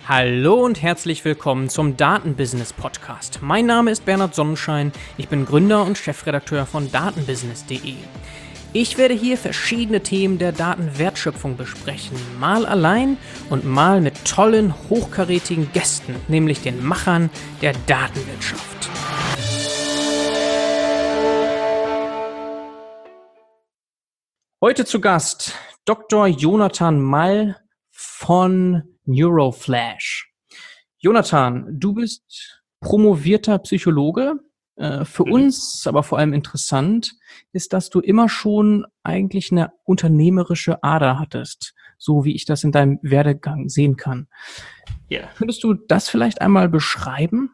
Hallo und herzlich willkommen zum Datenbusiness Podcast. Mein Name ist Bernhard Sonnenschein, ich bin Gründer und Chefredakteur von datenbusiness.de. Ich werde hier verschiedene Themen der Datenwertschöpfung besprechen, mal allein und mal mit tollen, hochkarätigen Gästen, nämlich den Machern der Datenwirtschaft. Heute zu Gast Dr. Jonathan Mall von Neuroflash. Jonathan, du bist promovierter Psychologe. Für uns, aber vor allem interessant, ist, dass du immer schon eigentlich eine unternehmerische Ader hattest, so wie ich das in deinem Werdegang sehen kann. Ja. Könntest du das vielleicht einmal beschreiben?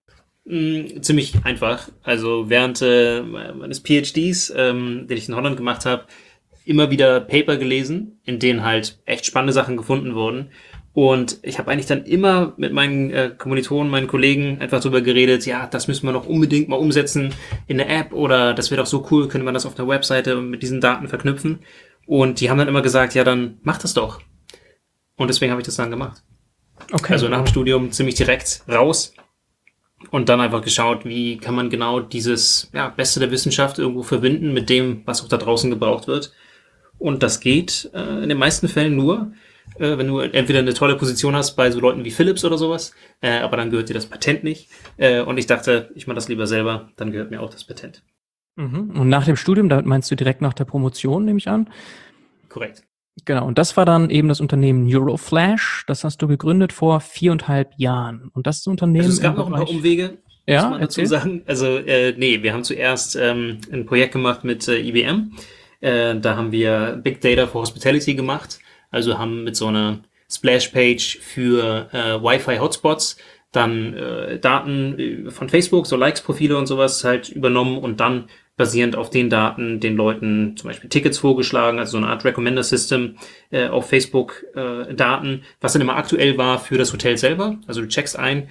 Ziemlich einfach. Also während meines PhDs, den ich in Holland gemacht habe, immer wieder Paper gelesen, in denen halt echt spannende Sachen gefunden wurden. Und ich habe eigentlich dann immer mit meinen Kommilitonen, meinen Kollegen einfach drüber geredet, ja, das müssen wir noch unbedingt mal umsetzen in der App oder das wäre doch so cool, könnte man das auf der Webseite mit diesen Daten verknüpfen. Und die haben dann immer gesagt, ja, dann mach das doch. Und deswegen habe ich das dann gemacht. Okay. Also nach dem Studium ziemlich direkt raus und dann einfach geschaut, wie kann man genau dieses Beste der Wissenschaft irgendwo verbinden mit dem, was auch da draußen gebraucht wird. Und das geht in den meisten Fällen nur, wenn du entweder eine tolle Position hast bei so Leuten wie Philips oder sowas, aber dann gehört dir das Patent nicht. Und ich dachte, ich mache das lieber selber, dann gehört mir auch das Patent. Mhm. Und nach dem Studium, da meinst du direkt nach der Promotion, nehme ich an? Korrekt. Genau, und das war dann eben das Unternehmen Neuroflash. Das hast du gegründet vor 4,5 Jahren. Und das Unternehmen. Also es gab noch ein paar Umwege, muss man dazu sagen. Also wir haben zuerst ein Projekt gemacht mit IBM. Da haben wir Big Data for Hospitality gemacht. Also haben mit so einer Splash-Page für Wi-Fi-Hotspots dann Daten von Facebook, so Likes-Profile und sowas halt übernommen und dann basierend auf den Daten den Leuten zum Beispiel Tickets vorgeschlagen, also so eine Art Recommender-System auf Facebook-Daten, was dann immer aktuell war für das Hotel selber. Also du checkst ein,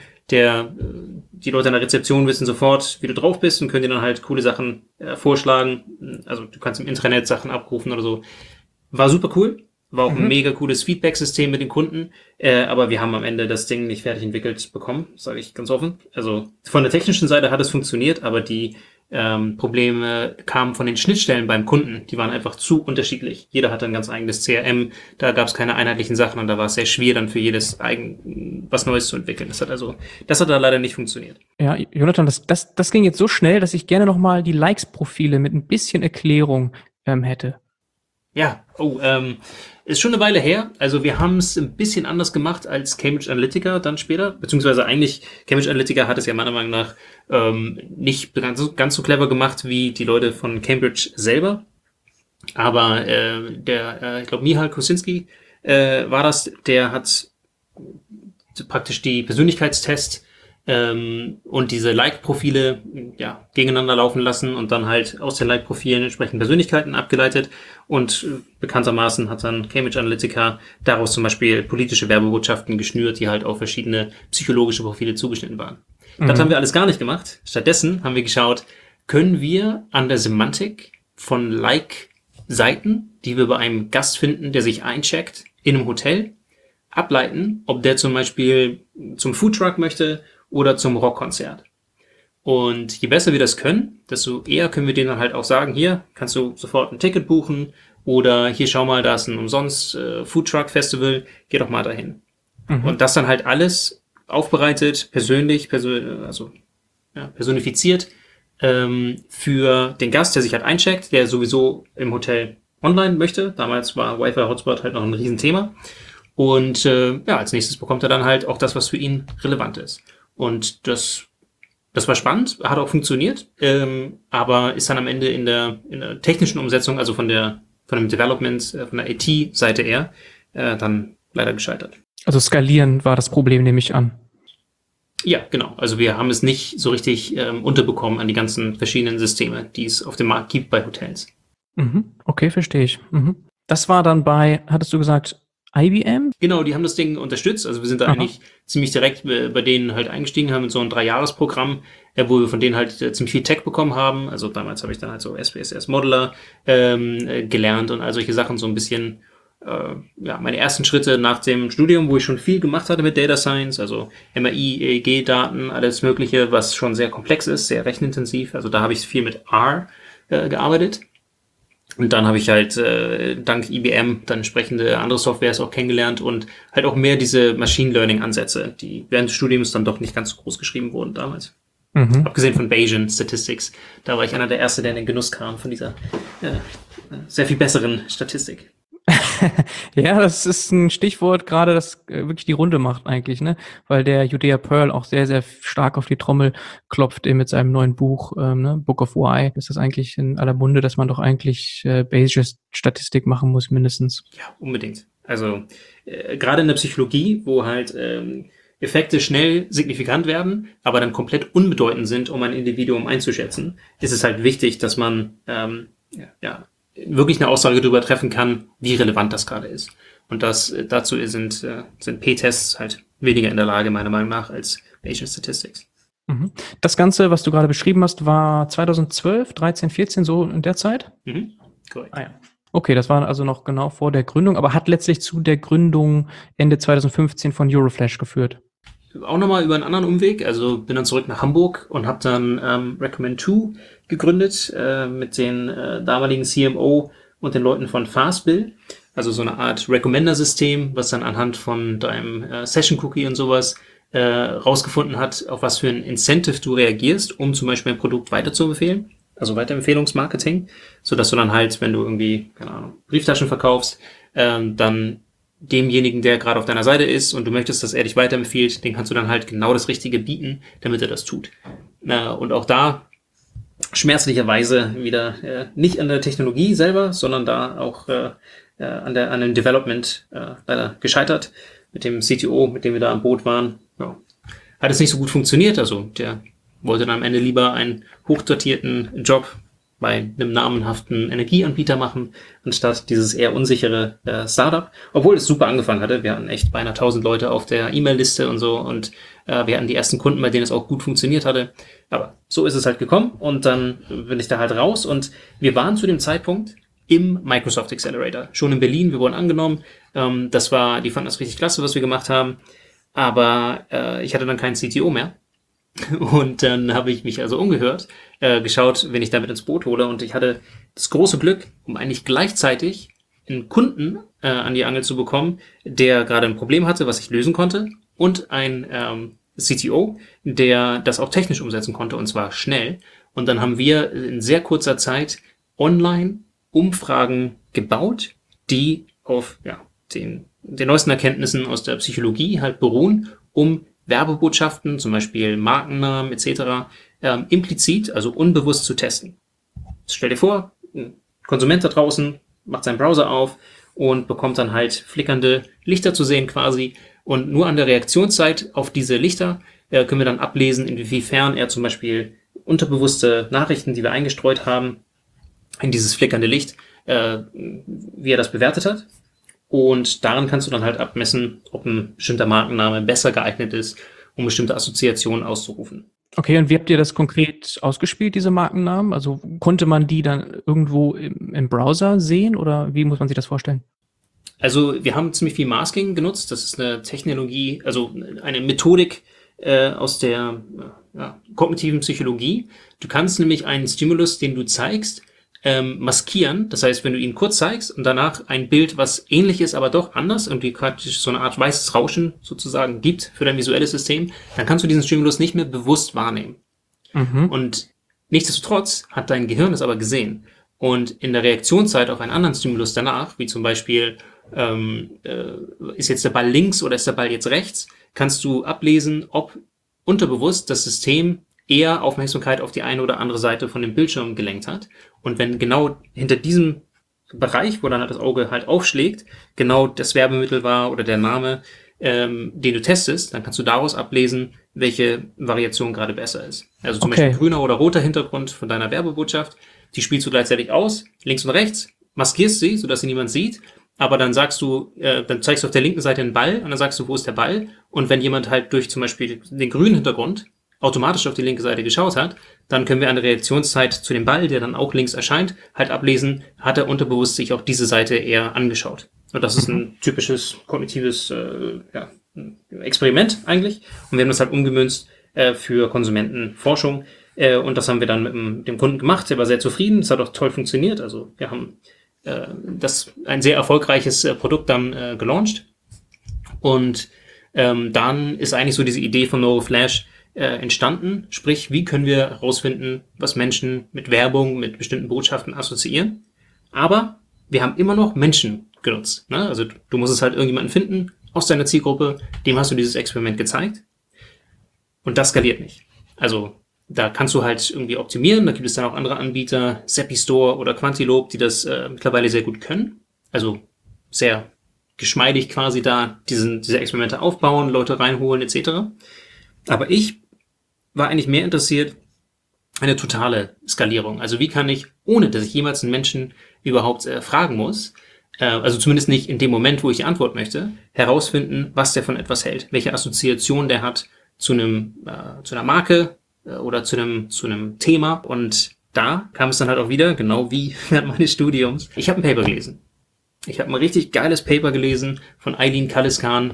die Leute an der Rezeption wissen sofort, wie du drauf bist und können dir dann halt coole Sachen vorschlagen. Also du kannst im Intranet Sachen abrufen oder so. War super cool. War auch ein mega cooles Feedback-System mit den Kunden, aber wir haben am Ende das Ding nicht fertig entwickelt bekommen, sage ich ganz offen. Also von der technischen Seite hat es funktioniert, aber die Probleme kamen von den Schnittstellen beim Kunden. Die waren einfach zu unterschiedlich. Jeder hatte ein ganz eigenes CRM, da gab es keine einheitlichen Sachen und da war es sehr schwer, dann für jedes was Neues zu entwickeln. Das hat da leider nicht funktioniert. Ja, Jonathan, das ging jetzt so schnell, dass ich gerne nochmal die Likes-Profile mit ein bisschen Erklärung hätte. Ja, ist schon eine Weile her. Also wir haben es ein bisschen anders gemacht als Cambridge Analytica dann später. Beziehungsweise eigentlich, Cambridge Analytica hat es ja meiner Meinung nach nicht ganz so clever gemacht wie die Leute von Cambridge selber. Aber ich glaube, Michal Kosinski war das, der hat praktisch die Persönlichkeitstests und diese Like-Profile gegeneinander laufen lassen und dann halt aus den Like-Profilen entsprechend Persönlichkeiten abgeleitet und bekanntermaßen hat dann Cambridge Analytica daraus zum Beispiel politische Werbebotschaften geschnürt, die halt auf verschiedene psychologische Profile zugeschnitten waren. Das haben wir alles gar nicht gemacht. Stattdessen haben wir geschaut, können wir an der Semantik von Like-Seiten, die wir bei einem Gast finden, der sich eincheckt in einem Hotel, ableiten, ob der zum Beispiel zum Foodtruck möchte oder zum Rockkonzert. Und je besser wir das können, desto eher können wir denen dann halt auch sagen, hier kannst du sofort ein Ticket buchen oder hier schau mal, da ist ein umsonst Foodtruck-Festival, geh doch mal dahin. Und das dann halt alles aufbereitet, personifiziert für den Gast, der sich halt eincheckt, der sowieso im Hotel online möchte. Damals war Wi-Fi-Hotspot halt noch ein Riesenthema. Und als nächstes bekommt er dann halt auch das, was für ihn relevant ist. Und das war spannend, hat auch funktioniert, aber ist dann am Ende in der technischen Umsetzung, also von dem Development, von der IT-Seite eher, dann leider gescheitert. Also skalieren war das Problem, nehme ich an. Ja, genau. Also wir haben es nicht so richtig unterbekommen an die ganzen verschiedenen Systeme, die es auf dem Markt gibt bei Hotels. Okay, verstehe ich. Das war dann hattest du gesagt, IBM? Genau, die haben das Ding unterstützt. Also wir sind da eigentlich ziemlich direkt bei denen halt eingestiegen, haben mit so ein 3-Jahres-Programm, wo wir von denen halt ziemlich viel Tech bekommen haben. Also damals habe ich dann halt so SPSS Modeler gelernt und all solche Sachen so ein bisschen meine ersten Schritte nach dem Studium, wo ich schon viel gemacht hatte mit Data Science, also MRI, EEG-Daten, alles Mögliche, was schon sehr komplex ist, sehr rechenintensiv. Also da habe ich viel mit R gearbeitet. Und dann habe ich halt dank IBM dann entsprechende andere Softwares auch kennengelernt und halt auch mehr diese Machine Learning-Ansätze, die während des Studiums dann doch nicht ganz so groß geschrieben wurden damals. Abgesehen von Bayesian Statistics. Da war ich einer der Ersten, der in den Genuss kam von dieser sehr viel besseren Statistik. Ja, das ist ein Stichwort gerade, das wirklich die Runde macht eigentlich, ne? Weil der Judea Pearl auch sehr, sehr stark auf die Trommel klopft mit seinem neuen Buch, ne? Book of Why. Ist das eigentlich in aller Munde, dass man doch eigentlich Bayesian Statistik machen muss, mindestens? Ja, unbedingt. Also gerade in der Psychologie, wo halt Effekte schnell signifikant werden, aber dann komplett unbedeutend sind, um ein Individuum einzuschätzen, ist es halt wichtig, dass man wirklich eine Aussage darüber treffen kann, wie relevant das gerade ist. Und dazu sind P-Tests halt weniger in der Lage, meiner Meinung nach, als Bayesian Statistics. Das Ganze, was du gerade beschrieben hast, war 2012, 13, 14, so in der Zeit? Korrekt. Ah, ja. Okay, das war also noch genau vor der Gründung, aber hat letztlich zu der Gründung Ende 2015 von Euroflash geführt. Auch nochmal über einen anderen Umweg, also bin dann zurück nach Hamburg und habe dann Recommend2 gegründet mit den damaligen CMO und den Leuten von Fastbill, also so eine Art Recommender-System, was dann anhand von deinem Session-Cookie und sowas rausgefunden hat, auf was für ein Incentive du reagierst, um zum Beispiel ein Produkt weiterzuempfehlen, also Weiterempfehlungsmarketing, sodass du dann halt, wenn du irgendwie, keine Ahnung, Brieftaschen verkaufst, dann demjenigen, der gerade auf deiner Seite ist und du möchtest, dass er dich weiterempfiehlt, den kannst du dann halt genau das Richtige bieten, damit er das tut. Und auch da schmerzlicherweise wieder nicht an der Technologie selber, sondern da auch an dem Development leider gescheitert. Mit dem CTO, mit dem wir da am Boot waren, hat es nicht so gut funktioniert. Also der wollte dann am Ende lieber einen hochdotierten Job bei einem namenhaften Energieanbieter machen, anstatt dieses eher unsichere Startup. Obwohl es super angefangen hatte. Wir hatten echt beinahe 1000 Leute auf der E-Mail-Liste und so und wir hatten die ersten Kunden, bei denen es auch gut funktioniert hatte. Aber so ist es halt gekommen und dann bin ich da halt raus und wir waren zu dem Zeitpunkt im Microsoft Accelerator. Schon in Berlin, wir wurden angenommen. Die fanden das richtig klasse, was wir gemacht haben. Aber ich hatte dann keinen CTO mehr. Und dann habe ich mich also umgehört, geschaut, wen ich damit ins Boot hole. Und ich hatte das große Glück, um eigentlich gleichzeitig einen Kunden an die Angel zu bekommen, der gerade ein Problem hatte, was ich lösen konnte. Und ein CTO, der das auch technisch umsetzen konnte, und zwar schnell. Und dann haben wir in sehr kurzer Zeit online Umfragen gebaut, die auf den neuesten Erkenntnissen aus der Psychologie halt beruhen, um Werbebotschaften, zum Beispiel Markennamen etc., implizit, also unbewusst zu testen. Stell dir vor, ein Konsument da draußen macht seinen Browser auf und bekommt dann halt flickernde Lichter zu sehen quasi. Und nur an der Reaktionszeit auf diese Lichter können wir dann ablesen, inwiefern er zum Beispiel unterbewusste Nachrichten, die wir eingestreut haben, in dieses flickernde Licht, wie er das bewertet hat. Und daran kannst du dann halt abmessen, ob ein bestimmter Markenname besser geeignet ist, um bestimmte Assoziationen auszurufen. Okay, und wie habt ihr das konkret ausgespielt, diese Markennamen? Also konnte man die dann irgendwo im Browser sehen oder wie muss man sich das vorstellen? Also wir haben ziemlich viel Masking genutzt. Das ist eine Technologie, also eine Methodik aus der kognitiven Psychologie. Du kannst nämlich einen Stimulus, den du zeigst, maskieren. Das heißt, wenn du ihn kurz zeigst und danach ein Bild, was ähnlich ist, aber doch anders, irgendwie praktisch so eine Art weißes Rauschen sozusagen gibt für dein visuelles System, dann kannst du diesen Stimulus nicht mehr bewusst wahrnehmen. Und nichtsdestotrotz hat dein Gehirn es aber gesehen. Und in der Reaktionszeit auf einen anderen Stimulus danach, wie zum Beispiel, ist jetzt der Ball links oder ist der Ball jetzt rechts, kannst du ablesen, ob unterbewusst das System eher Aufmerksamkeit auf die eine oder andere Seite von dem Bildschirm gelenkt hat. Und wenn genau hinter diesem Bereich, wo dann halt das Auge halt aufschlägt, genau das Werbemittel war oder der Name, den du testest, dann kannst du daraus ablesen, welche Variation gerade besser ist. Also zum Beispiel grüner oder roter Hintergrund von deiner Werbebotschaft, die spielst du gleichzeitig aus, links und rechts, maskierst sie, sodass sie niemand sieht, aber dann sagst du, dann zeigst du auf der linken Seite einen Ball und dann sagst du, wo ist der Ball? Und wenn jemand halt durch zum Beispiel den grünen Hintergrund automatisch auf die linke Seite geschaut hat, dann können wir eine Reaktionszeit zu dem Ball, der dann auch links erscheint, halt ablesen, hat er unterbewusst sich auch diese Seite eher angeschaut. Und das ist ein typisches kognitives Experiment eigentlich. Und wir haben das halt umgemünzt für Konsumentenforschung. Und das haben wir dann mit dem Kunden gemacht. Der war sehr zufrieden. Es hat auch toll funktioniert. Also wir haben ein sehr erfolgreiches Produkt dann gelauncht. Und dann ist eigentlich so diese Idee von Neuroflash entstanden. Sprich, wie können wir herausfinden, was Menschen mit Werbung, mit bestimmten Botschaften assoziieren. Aber wir haben immer noch Menschen genutzt. Ne? Also du musst es halt irgendjemanden finden aus deiner Zielgruppe, dem hast du dieses Experiment gezeigt. Und das skaliert nicht. Also da kannst du halt irgendwie optimieren. Da gibt es dann auch andere Anbieter, Sepistore oder Quantilope, die das mittlerweile sehr gut können. Also sehr geschmeidig quasi da diese Experimente aufbauen, Leute reinholen etc. Aber ich war eigentlich mehr interessiert eine totale Skalierung. Also wie kann ich, ohne dass ich jemals einen Menschen überhaupt fragen muss, also zumindest nicht in dem Moment, wo ich die Antwort möchte, herausfinden, was der von etwas hält, welche Assoziation der hat zu einer Marke oder zu einem Thema. Und da kam es dann halt auch wieder, genau wie während meines Studiums. Ich habe ein Paper gelesen. Ich habe ein richtig geiles Paper gelesen von Eileen Caliscan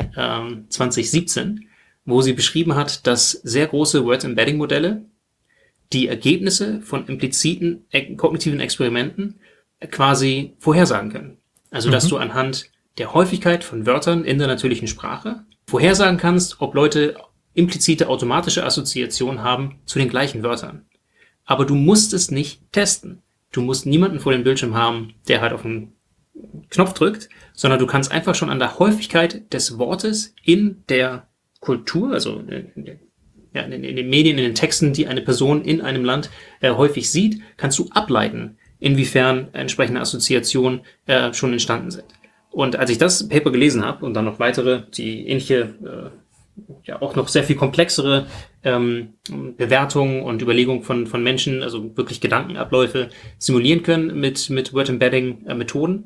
2017, wo sie beschrieben hat, dass sehr große Word-Embedding-Modelle die Ergebnisse von impliziten kognitiven Experimenten quasi vorhersagen können. Also, dass du anhand der Häufigkeit von Wörtern in der natürlichen Sprache vorhersagen kannst, ob Leute implizite automatische Assoziationen haben zu den gleichen Wörtern. Aber du musst es nicht testen. Du musst niemanden vor dem Bildschirm haben, der halt auf einen Knopf drückt, sondern du kannst einfach schon an der Häufigkeit des Wortes in der Kultur, also in den Medien, in den Texten, die eine Person in einem Land häufig sieht, kannst du ableiten, inwiefern entsprechende Assoziationen schon entstanden sind. Und als ich das Paper gelesen habe und dann noch weitere, die ähnliche, auch noch sehr viel komplexere Bewertungen und Überlegungen von Menschen, also wirklich Gedankenabläufe simulieren können mit Word-Embedding-Methoden,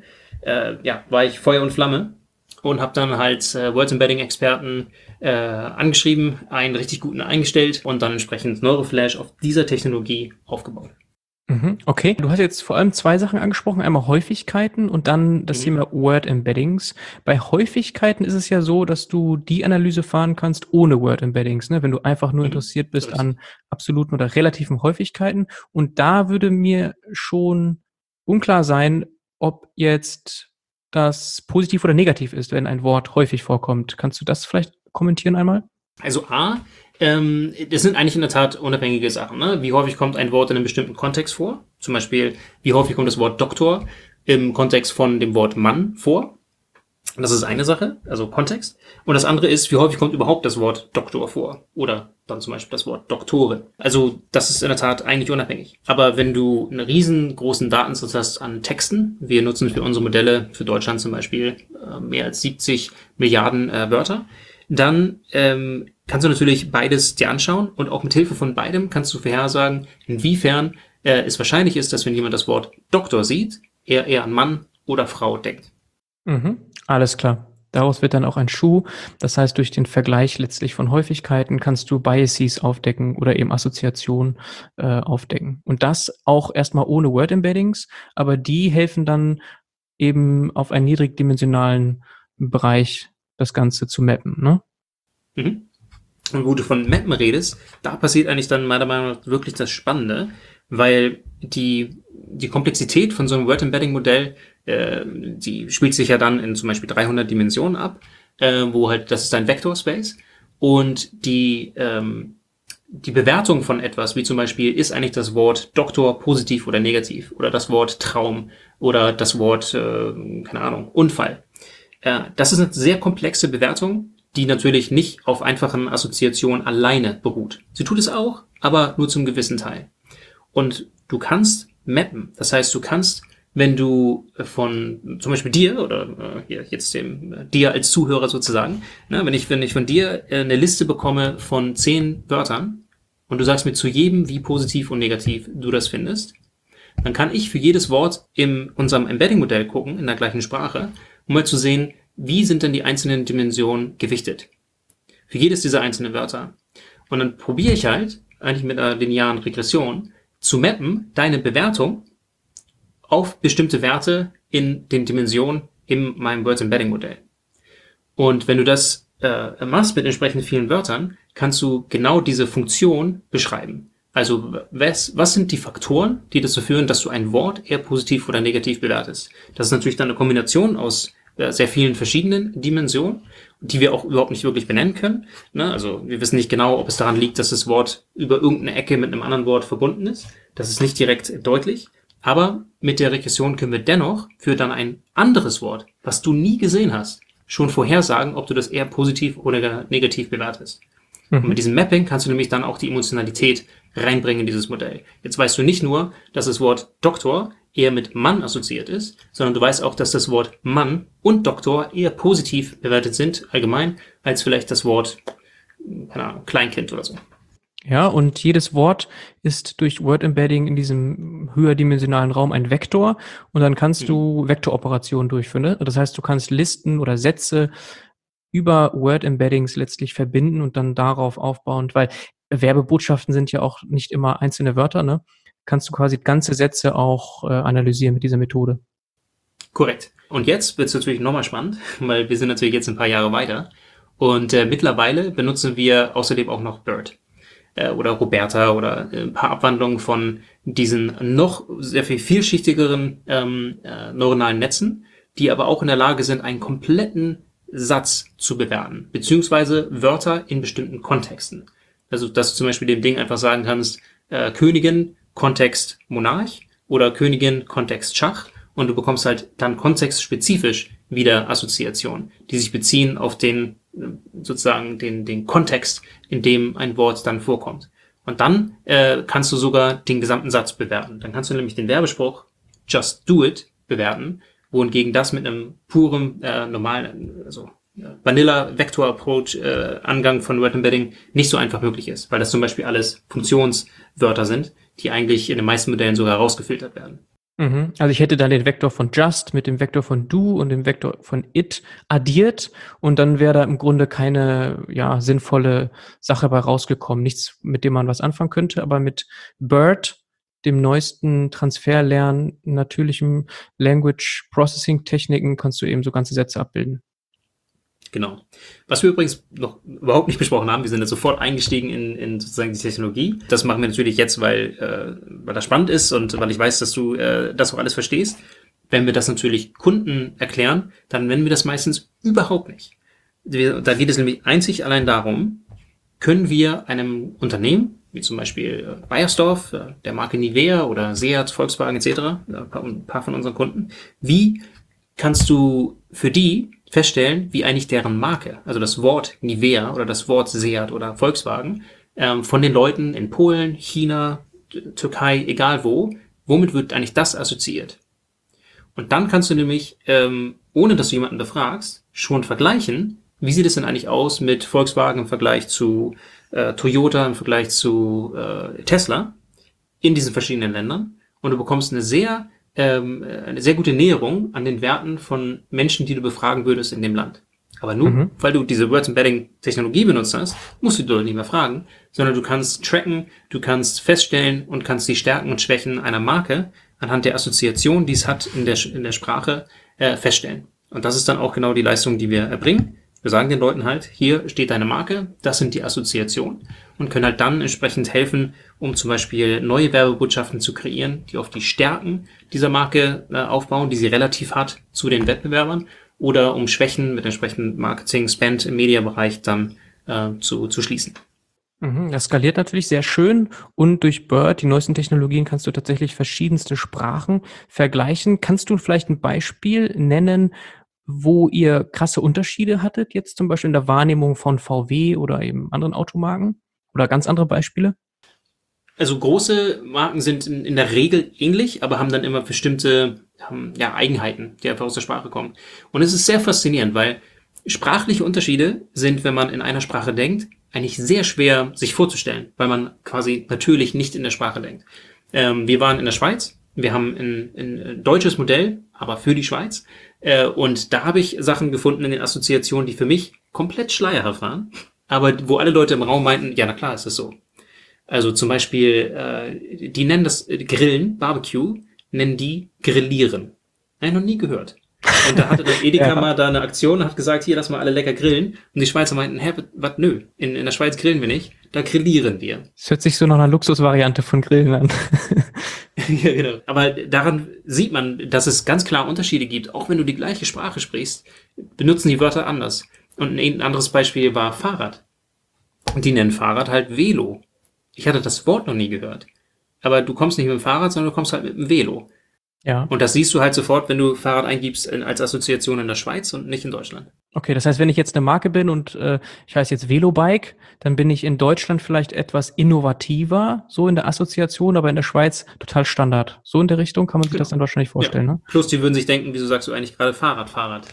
war ich Feuer und Flamme und habe dann halt Word-Embedding-Experten angeschrieben, einen richtig guten eingestellt und dann entsprechend Neuroflash auf dieser Technologie aufgebaut. Okay, du hast jetzt vor allem 2 Sachen angesprochen, einmal Häufigkeiten und dann das Thema Word Embeddings. Bei Häufigkeiten ist es ja so, dass du die Analyse fahren kannst ohne Word Embeddings, ne? Wenn du einfach nur interessiert bist an absoluten oder relativen Häufigkeiten. Und da würde mir schon unklar sein, ob jetzt das positiv oder negativ ist, wenn ein Wort häufig vorkommt. Kannst du das vielleicht kommentieren einmal? Also das sind eigentlich in der Tat unabhängige Sachen. Ne? Wie häufig kommt ein Wort in einem bestimmten Kontext vor? Zum Beispiel, wie häufig kommt das Wort Doktor im Kontext von dem Wort Mann vor? Das ist eine Sache, also Kontext. Und das andere ist, wie häufig kommt überhaupt das Wort Doktor vor? Oder dann zum Beispiel das Wort Doktorin. Also das ist in der Tat eigentlich unabhängig. Aber wenn du einen riesengroßen Datensatz hast an Texten, wir nutzen für unsere Modelle, für Deutschland zum Beispiel, mehr als 70 Milliarden Wörter, dann kannst du natürlich beides dir anschauen und auch mit Hilfe von beidem kannst du vorhersagen, inwiefern es wahrscheinlich ist, dass wenn jemand das Wort Doktor sieht, er eher an Mann oder Frau denkt. Alles klar. Daraus wird dann auch ein Schuh. Das heißt, durch den Vergleich letztlich von Häufigkeiten kannst du Biases aufdecken oder eben Assoziationen aufdecken. Und das auch erstmal ohne Word-Embeddings, aber die helfen dann eben auf einen niedrigdimensionalen Bereich das Ganze zu mappen, ne? Und wo du von Mappen redest, da passiert eigentlich dann meiner Meinung nach wirklich das Spannende, weil die Komplexität von so einem Word-Embedding-Modell, die spielt sich ja dann in zum Beispiel 300 Dimensionen ab, wo halt, das ist ein Vector-Space und die Bewertung von etwas, wie zum Beispiel, ist eigentlich das Wort Doktor positiv oder negativ oder das Wort Traum oder das Wort, keine Ahnung, Unfall. Das ist eine sehr komplexe Bewertung, die natürlich nicht auf einfachen Assoziationen alleine beruht. Sie tut es auch, aber nur zum gewissen Teil. Und du kannst mappen. Das heißt, du kannst, wenn du von zum Beispiel dir oder jetzt dir als Zuhörer sozusagen, ne, wenn ich von dir eine Liste bekomme von 10 Wörtern und du sagst mir zu jedem, wie positiv und negativ du das findest, dann kann ich für jedes Wort in unserem Embedding-Modell gucken, in der gleichen Sprache, um mal zu sehen, wie sind denn die einzelnen Dimensionen gewichtet? Für jedes dieser einzelnen Wörter. Und dann probiere ich halt, eigentlich mit einer linearen Regression, zu mappen, deine Bewertung auf bestimmte Werte in den Dimensionen in meinem Words Embedding Modell. Und wenn du das machst mit entsprechend vielen Wörtern, kannst du genau diese Funktion beschreiben. Also was sind die Faktoren, die dazu führen, dass du ein Wort eher positiv oder negativ bewertest? Das ist natürlich dann eine Kombination aus sehr vielen verschiedenen Dimensionen, die wir auch überhaupt nicht wirklich benennen können. Ne? Also wir wissen nicht genau, ob es daran liegt, dass das Wort über irgendeine Ecke mit einem anderen Wort verbunden ist. Das ist nicht direkt deutlich. Aber mit der Regression können wir dennoch für dann ein anderes Wort, was du nie gesehen hast, schon vorhersagen, ob du das eher positiv oder negativ bewertest. Und mit diesem Mapping kannst du nämlich dann auch die Emotionalität reinbringen in dieses Modell. Jetzt weißt du nicht nur, dass das Wort Doktor eher mit Mann assoziiert ist, sondern du weißt auch, dass das Wort Mann und Doktor eher positiv bewertet sind, allgemein, als vielleicht das Wort, keine Ahnung, Kleinkind oder so. Ja, und jedes Wort ist durch Word Embedding in diesem höherdimensionalen Raum ein Vektor und dann kannst du Vektoroperationen durchführen. Ne? Das heißt, du kannst Listen oder Sätze über Word Embeddings letztlich verbinden und dann darauf aufbauend, weil Werbebotschaften sind ja auch nicht immer einzelne Wörter, ne? Kannst du quasi ganze Sätze auch analysieren mit dieser Methode. Korrekt. Und jetzt wird es natürlich nochmal spannend, weil wir sind natürlich jetzt ein paar Jahre weiter und mittlerweile benutzen wir außerdem auch noch BERT oder Roberta oder ein paar Abwandlungen von diesen noch sehr viel vielschichtigeren neuronalen Netzen, die aber auch in der Lage sind, einen kompletten Satz zu bewerten, beziehungsweise Wörter in bestimmten Kontexten. Also, dass du zum Beispiel dem Ding einfach sagen kannst, Königin, Kontext Monarch oder Königin, Kontext Schach und du bekommst halt dann kontextspezifisch wieder Assoziationen, die sich beziehen auf den, sozusagen den Kontext, in dem ein Wort dann vorkommt. Und dann kannst du sogar den gesamten Satz bewerten. Dann kannst du nämlich den Werbespruch Just Do It bewerten, wohingegen das mit einem puren, normalen, also Vanilla-Vector-Approach Angang von Word Embedding nicht so einfach möglich ist, weil das zum Beispiel alles Funktionswörter sind, die eigentlich in den meisten Modellen sogar rausgefiltert werden. Also ich hätte dann den Vektor von just mit dem Vektor von do und dem Vektor von it addiert und dann wäre da im Grunde keine sinnvolle Sache bei rausgekommen. Nichts, mit dem man was anfangen könnte, aber mit BERT, dem neuesten Transferlernen, natürlichem Language Processing Techniken, kannst du eben so ganze Sätze abbilden. Genau. Was wir übrigens noch überhaupt nicht besprochen haben, wir sind jetzt sofort eingestiegen in sozusagen die Technologie. Das machen wir natürlich jetzt, weil das spannend ist und weil ich weiß, dass du das auch alles verstehst. Wenn wir das natürlich Kunden erklären, dann nennen wir das meistens überhaupt nicht. Da geht es nämlich einzig allein darum, können wir einem Unternehmen, wie zum Beispiel Beiersdorf, der Marke Nivea oder Seat, Volkswagen etc., ein paar von unseren Kunden, wie kannst du für die feststellen, wie eigentlich deren Marke, also das Wort Nivea oder das Wort Seat oder Volkswagen, von den Leuten in Polen, China, Türkei, egal wo, womit wird eigentlich das assoziiert? Und dann kannst du nämlich, ohne dass du jemanden befragst, schon vergleichen, wie sieht es denn eigentlich aus mit Volkswagen im Vergleich zu Toyota, im Vergleich zu Tesla in diesen verschiedenen Ländern. Und du bekommst eine sehr gute Näherung an den Werten von Menschen, die du befragen würdest in dem Land. Aber nur, weil du diese Words Embedding Technologie benutzt hast, musst du die Leute nicht mehr fragen, sondern du kannst tracken, du kannst feststellen und kannst die Stärken und Schwächen einer Marke anhand der Assoziation, die es hat in der Sprache, feststellen. Und das ist dann auch genau die Leistung, die wir erbringen. Wir sagen den Leuten halt, hier steht deine Marke, das sind die Assoziationen und können halt dann entsprechend helfen, um zum Beispiel neue Werbebotschaften zu kreieren, die auf die Stärken dieser Marke aufbauen, die sie relativ hat zu den Wettbewerbern oder um Schwächen mit entsprechendem Marketing, Spend im Mediabereich dann zu schließen. Das skaliert natürlich sehr schön und durch BERT, die neuesten Technologien, kannst du tatsächlich verschiedenste Sprachen vergleichen. Kannst du vielleicht ein Beispiel nennen, wo ihr krasse Unterschiede hattet, jetzt zum Beispiel in der Wahrnehmung von VW oder eben anderen Automarken? Oder ganz andere Beispiele? Also große Marken sind in der Regel ähnlich, aber haben dann immer bestimmte Eigenheiten, die einfach aus der Sprache kommen. Und es ist sehr faszinierend, weil sprachliche Unterschiede sind, wenn man in einer Sprache denkt, eigentlich sehr schwer sich vorzustellen, weil man quasi natürlich nicht in der Sprache denkt. Wir waren in der Schweiz, wir haben ein deutsches Modell, aber für die Schweiz. Und da habe ich Sachen gefunden in den Assoziationen, die für mich komplett schleierhaft waren, aber wo alle Leute im Raum meinten, ja, na klar, ist das so. Also zum Beispiel, die nennen das Grillen, Barbecue, nennen die Grillieren. Noch nie gehört. Und da hatte dann Edeka Ja. mal da eine Aktion und hat gesagt, hier, lass mal alle lecker grillen. Und die Schweizer meinten, hä, was, nö, in der Schweiz grillen wir nicht, da grillieren wir. Es hört sich so nach einer Luxusvariante von Grillen an. Ja, genau. Aber daran sieht man, dass es ganz klar Unterschiede gibt. Auch wenn du die gleiche Sprache sprichst, benutzen die Wörter anders. Und ein anderes Beispiel war Fahrrad. Und die nennen Fahrrad halt Velo. Ich hatte das Wort noch nie gehört. Aber du kommst nicht mit dem Fahrrad, sondern du kommst halt mit dem Velo. Ja. Und das siehst du halt sofort, wenn du Fahrrad eingibst als Assoziation in der Schweiz und nicht in Deutschland. Okay, das heißt, wenn ich jetzt eine Marke bin und ich heiße jetzt Velobike, dann bin ich in Deutschland vielleicht etwas innovativer, so in der Assoziation, aber in der Schweiz total Standard. So in der Richtung kann man sich das dann wahrscheinlich vorstellen, Ja. ne? Plus, die würden sich denken, wieso sagst du eigentlich gerade Fahrrad?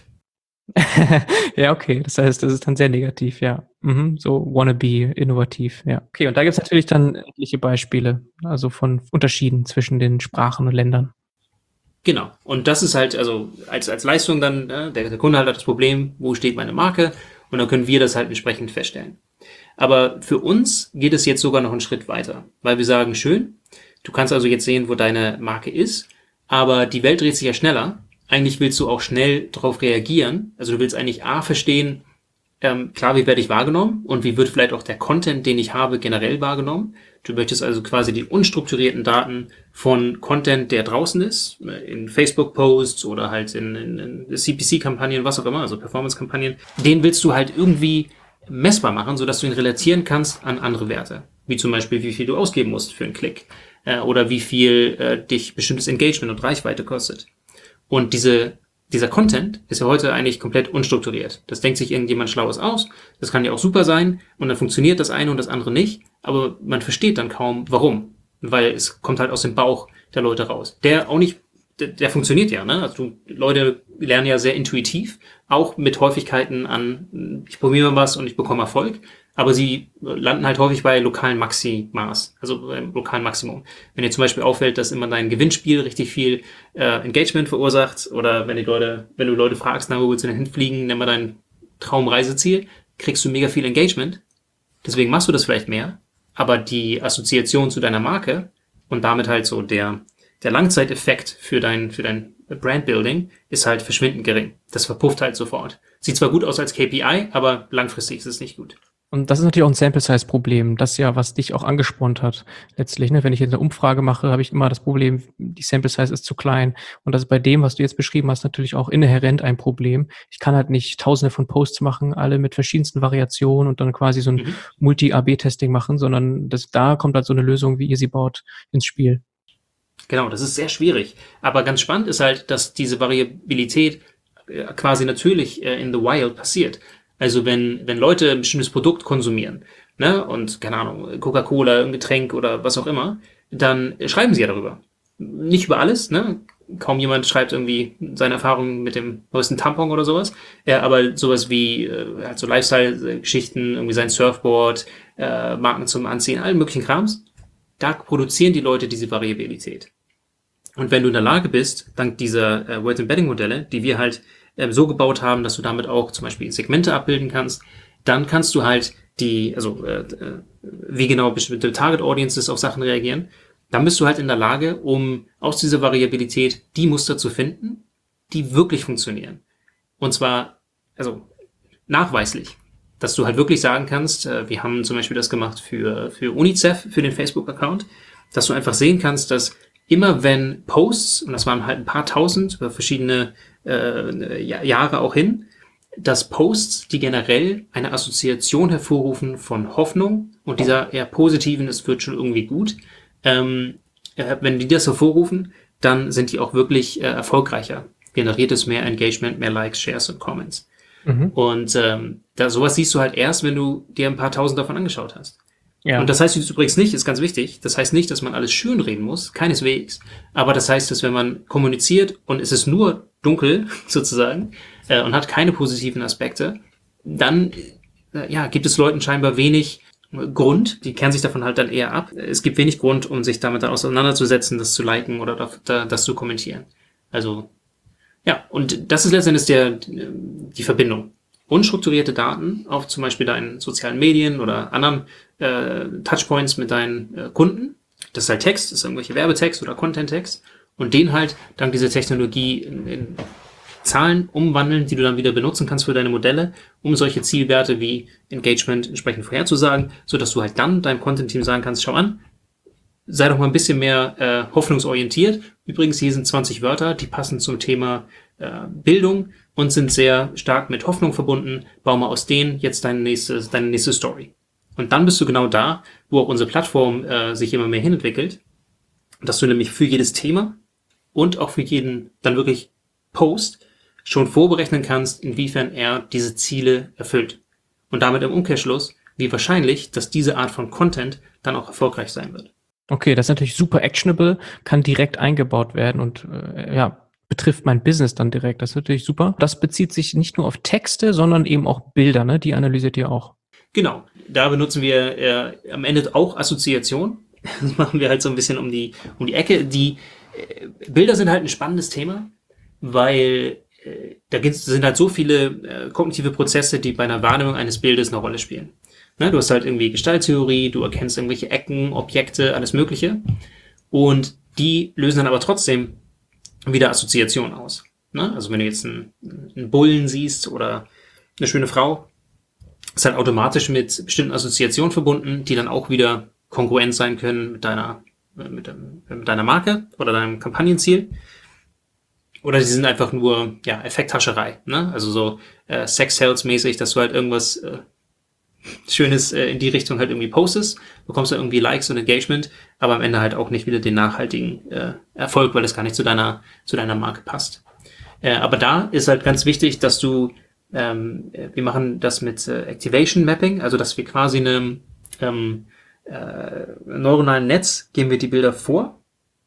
Ja, okay. Das heißt, das ist dann sehr negativ, ja. So wannabe, innovativ, ja. Okay, und da gibt's natürlich dann etliche Beispiele, also von Unterschieden zwischen den Sprachen und Ländern. Genau. Und das ist halt, also als Leistung dann, der Kunde hat das Problem, wo steht meine Marke? Und dann können wir das halt entsprechend feststellen. Aber für uns geht es jetzt sogar noch einen Schritt weiter, weil wir sagen, schön, du kannst also jetzt sehen, wo deine Marke ist, aber die Welt dreht sich ja schneller. Eigentlich willst du auch schnell darauf reagieren. Also du willst eigentlich A, verstehen, klar, wie werde ich wahrgenommen und wie wird vielleicht auch der Content, den ich habe, generell wahrgenommen. Du möchtest also quasi die unstrukturierten Daten von Content, der draußen ist, in Facebook-Posts oder halt in CPC-Kampagnen, was auch immer, also Performance-Kampagnen, den willst du halt irgendwie messbar machen, sodass du ihn relatieren kannst an andere Werte. Wie zum Beispiel, wie viel du ausgeben musst für einen Klick oder wie viel dich bestimmtes Engagement und Reichweite kostet. Und dieser Content ist ja heute eigentlich komplett unstrukturiert. Das denkt sich irgendjemand Schlaues aus. Das kann ja auch super sein. Und dann funktioniert das eine und das andere nicht. Aber man versteht dann kaum, warum. Weil es kommt halt aus dem Bauch der Leute raus. Der funktioniert ja, ne? Also Leute lernen ja sehr intuitiv. Auch mit Häufigkeiten an, ich probiere mal was und ich bekomme Erfolg. Aber sie landen halt häufig bei lokalen Maximaß, also beim lokalen Maximum. Wenn dir zum Beispiel auffällt, dass immer dein Gewinnspiel richtig viel Engagement verursacht oder wenn du Leute fragst, na, wo willst du denn hinfliegen, nimm mal dein Traumreiseziel, kriegst du mega viel Engagement. Deswegen machst du das vielleicht mehr, aber die Assoziation zu deiner Marke und damit halt so der Langzeiteffekt für dein Brandbuilding ist halt verschwindend gering. Das verpufft halt sofort. Sieht zwar gut aus als KPI, aber langfristig ist es nicht gut. Und das ist natürlich auch ein Sample-Size-Problem. Das ja, was dich auch angespornt hat, letztlich, ne? Wenn ich jetzt eine Umfrage mache, habe ich immer das Problem, die Sample-Size ist zu klein. Und das ist bei dem, was du jetzt beschrieben hast, natürlich auch inhärent ein Problem. Ich kann halt nicht tausende von Posts machen, alle mit verschiedensten Variationen und dann quasi so ein Multi-AB-Testing machen, sondern da kommt halt so eine Lösung, wie ihr sie baut, ins Spiel. Genau, das ist sehr schwierig. Aber ganz spannend ist halt, dass diese Variabilität quasi natürlich in the wild passiert. Also wenn Leute ein bestimmtes Produkt konsumieren, ne, und keine Ahnung, Coca-Cola, ein Getränk oder was auch immer, dann schreiben sie ja darüber. Nicht über alles, ne? Kaum jemand schreibt irgendwie seine Erfahrungen mit dem neuesten Tampon oder sowas. Aber sowas wie halt so Lifestyle-Geschichten, irgendwie sein Surfboard, Marken zum Anziehen, allen möglichen Krams, da produzieren die Leute diese Variabilität. Und wenn du in der Lage bist, dank dieser Word Embedding Modelle, die wir halt so gebaut haben, dass du damit auch zum Beispiel Segmente abbilden kannst, dann kannst du halt wie genau bestimmte Target Audiences auf Sachen reagieren. Dann bist du halt in der Lage, um aus dieser Variabilität die Muster zu finden, die wirklich funktionieren. Und zwar, also nachweislich, dass du halt wirklich sagen kannst, wir haben zum Beispiel das gemacht für UNICEF, für den Facebook-Account, dass du einfach sehen kannst, dass immer wenn Posts, und das waren halt ein paar tausend über verschiedene Jahre auch hin, dass Posts, die generell eine Assoziation hervorrufen von Hoffnung und dieser eher positiven, es wird schon irgendwie gut, wenn die das hervorrufen, dann sind die auch wirklich erfolgreicher. Generiert es mehr Engagement, mehr Likes, Shares und Comments. Und sowas siehst du halt erst, wenn du dir ein paar tausend davon angeschaut hast. Ja. Und das heißt übrigens nicht, ist ganz wichtig, das heißt nicht, dass man alles schönreden muss, keineswegs. Aber das heißt, dass wenn man kommuniziert und es ist nur dunkel sozusagen und hat keine positiven Aspekte, dann gibt es Leuten scheinbar wenig Grund, die kehren sich davon halt dann eher ab. Es gibt wenig Grund, um sich damit auseinanderzusetzen, das zu liken oder das zu kommentieren. Also ja, und das ist letztendlich die Verbindung. Unstrukturierte Daten auf zum Beispiel deinen sozialen Medien oder anderen Touchpoints mit deinen Kunden. Das ist halt Text, das ist irgendwelche Werbetext oder Content-Text. Und den halt dank dieser Technologie in Zahlen umwandeln, die du dann wieder benutzen kannst für deine Modelle, um solche Zielwerte wie Engagement entsprechend vorherzusagen, sodass du halt dann deinem Content-Team sagen kannst, schau an, sei doch mal ein bisschen mehr hoffnungsorientiert. Übrigens, hier sind 20 Wörter, die passen zum Thema Bildung und sind sehr stark mit Hoffnung verbunden. Bau mal aus denen jetzt deine nächste Story. Und dann bist du genau da, wo auch unsere Plattform sich immer mehr hinentwickelt, dass du nämlich für jedes Thema und auch für jeden dann wirklich Post schon vorberechnen kannst, inwiefern er diese Ziele erfüllt. Und damit im Umkehrschluss, wie wahrscheinlich, dass diese Art von Content dann auch erfolgreich sein wird. Okay, das ist natürlich super actionable, kann direkt eingebaut werden und betrifft mein Business dann direkt. Das ist natürlich super. Das bezieht sich nicht nur auf Texte, sondern eben auch Bilder, ne? Die analysiert ihr auch. Genau, da benutzen wir am Ende auch Assoziation. Das machen wir halt so ein bisschen um die Ecke. Die Bilder sind halt ein spannendes Thema, weil sind halt so viele kognitive Prozesse, die bei einer Wahrnehmung eines Bildes eine Rolle spielen. Ne, du hast halt irgendwie Gestalttheorie, du erkennst irgendwelche Ecken, Objekte, alles Mögliche. Und die lösen dann aber trotzdem wieder Assoziationen aus. Ne? Also wenn du jetzt einen Bullen siehst oder eine schöne Frau, ist halt automatisch mit bestimmten Assoziationen verbunden, die dann auch wieder kongruent sein können mit deiner Marke oder deinem Kampagnenziel. Oder die sind einfach nur Effekthascherei. Ne? Also so Sex-Sales-mäßig, dass du halt irgendwas Schönes in die Richtung halt irgendwie postest, bekommst du irgendwie Likes und Engagement, aber am Ende halt auch nicht wieder den nachhaltigen Erfolg, weil das gar nicht zu deiner Marke passt. Aber da ist halt ganz wichtig, dass du wir machen das mit Activation Mapping, also dass wir quasi einem neuronalen Netz geben wir die Bilder vor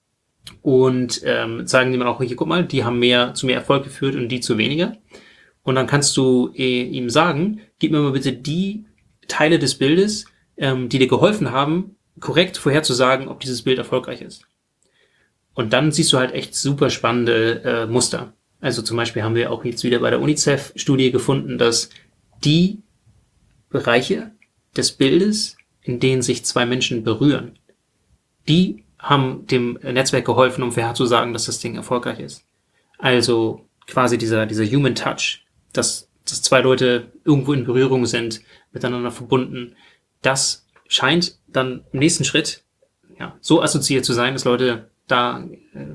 und sagen dem auch, hier, guck mal, die haben zu mehr Erfolg geführt und die zu weniger. Und dann kannst du ihm sagen, gib mir mal bitte die Teile des Bildes, die dir geholfen haben, korrekt vorherzusagen, ob dieses Bild erfolgreich ist. Und dann siehst du halt echt super spannende Muster. Also zum Beispiel haben wir auch jetzt wieder bei der UNICEF-Studie gefunden, dass die Bereiche des Bildes, in denen sich zwei Menschen berühren, die haben dem Netzwerk geholfen, um vorherzusagen, dass das Ding erfolgreich ist. Also quasi dieser Human Touch, dass zwei Leute irgendwo in Berührung sind, miteinander verbunden, das scheint dann im nächsten Schritt so assoziiert zu sein, dass Leute da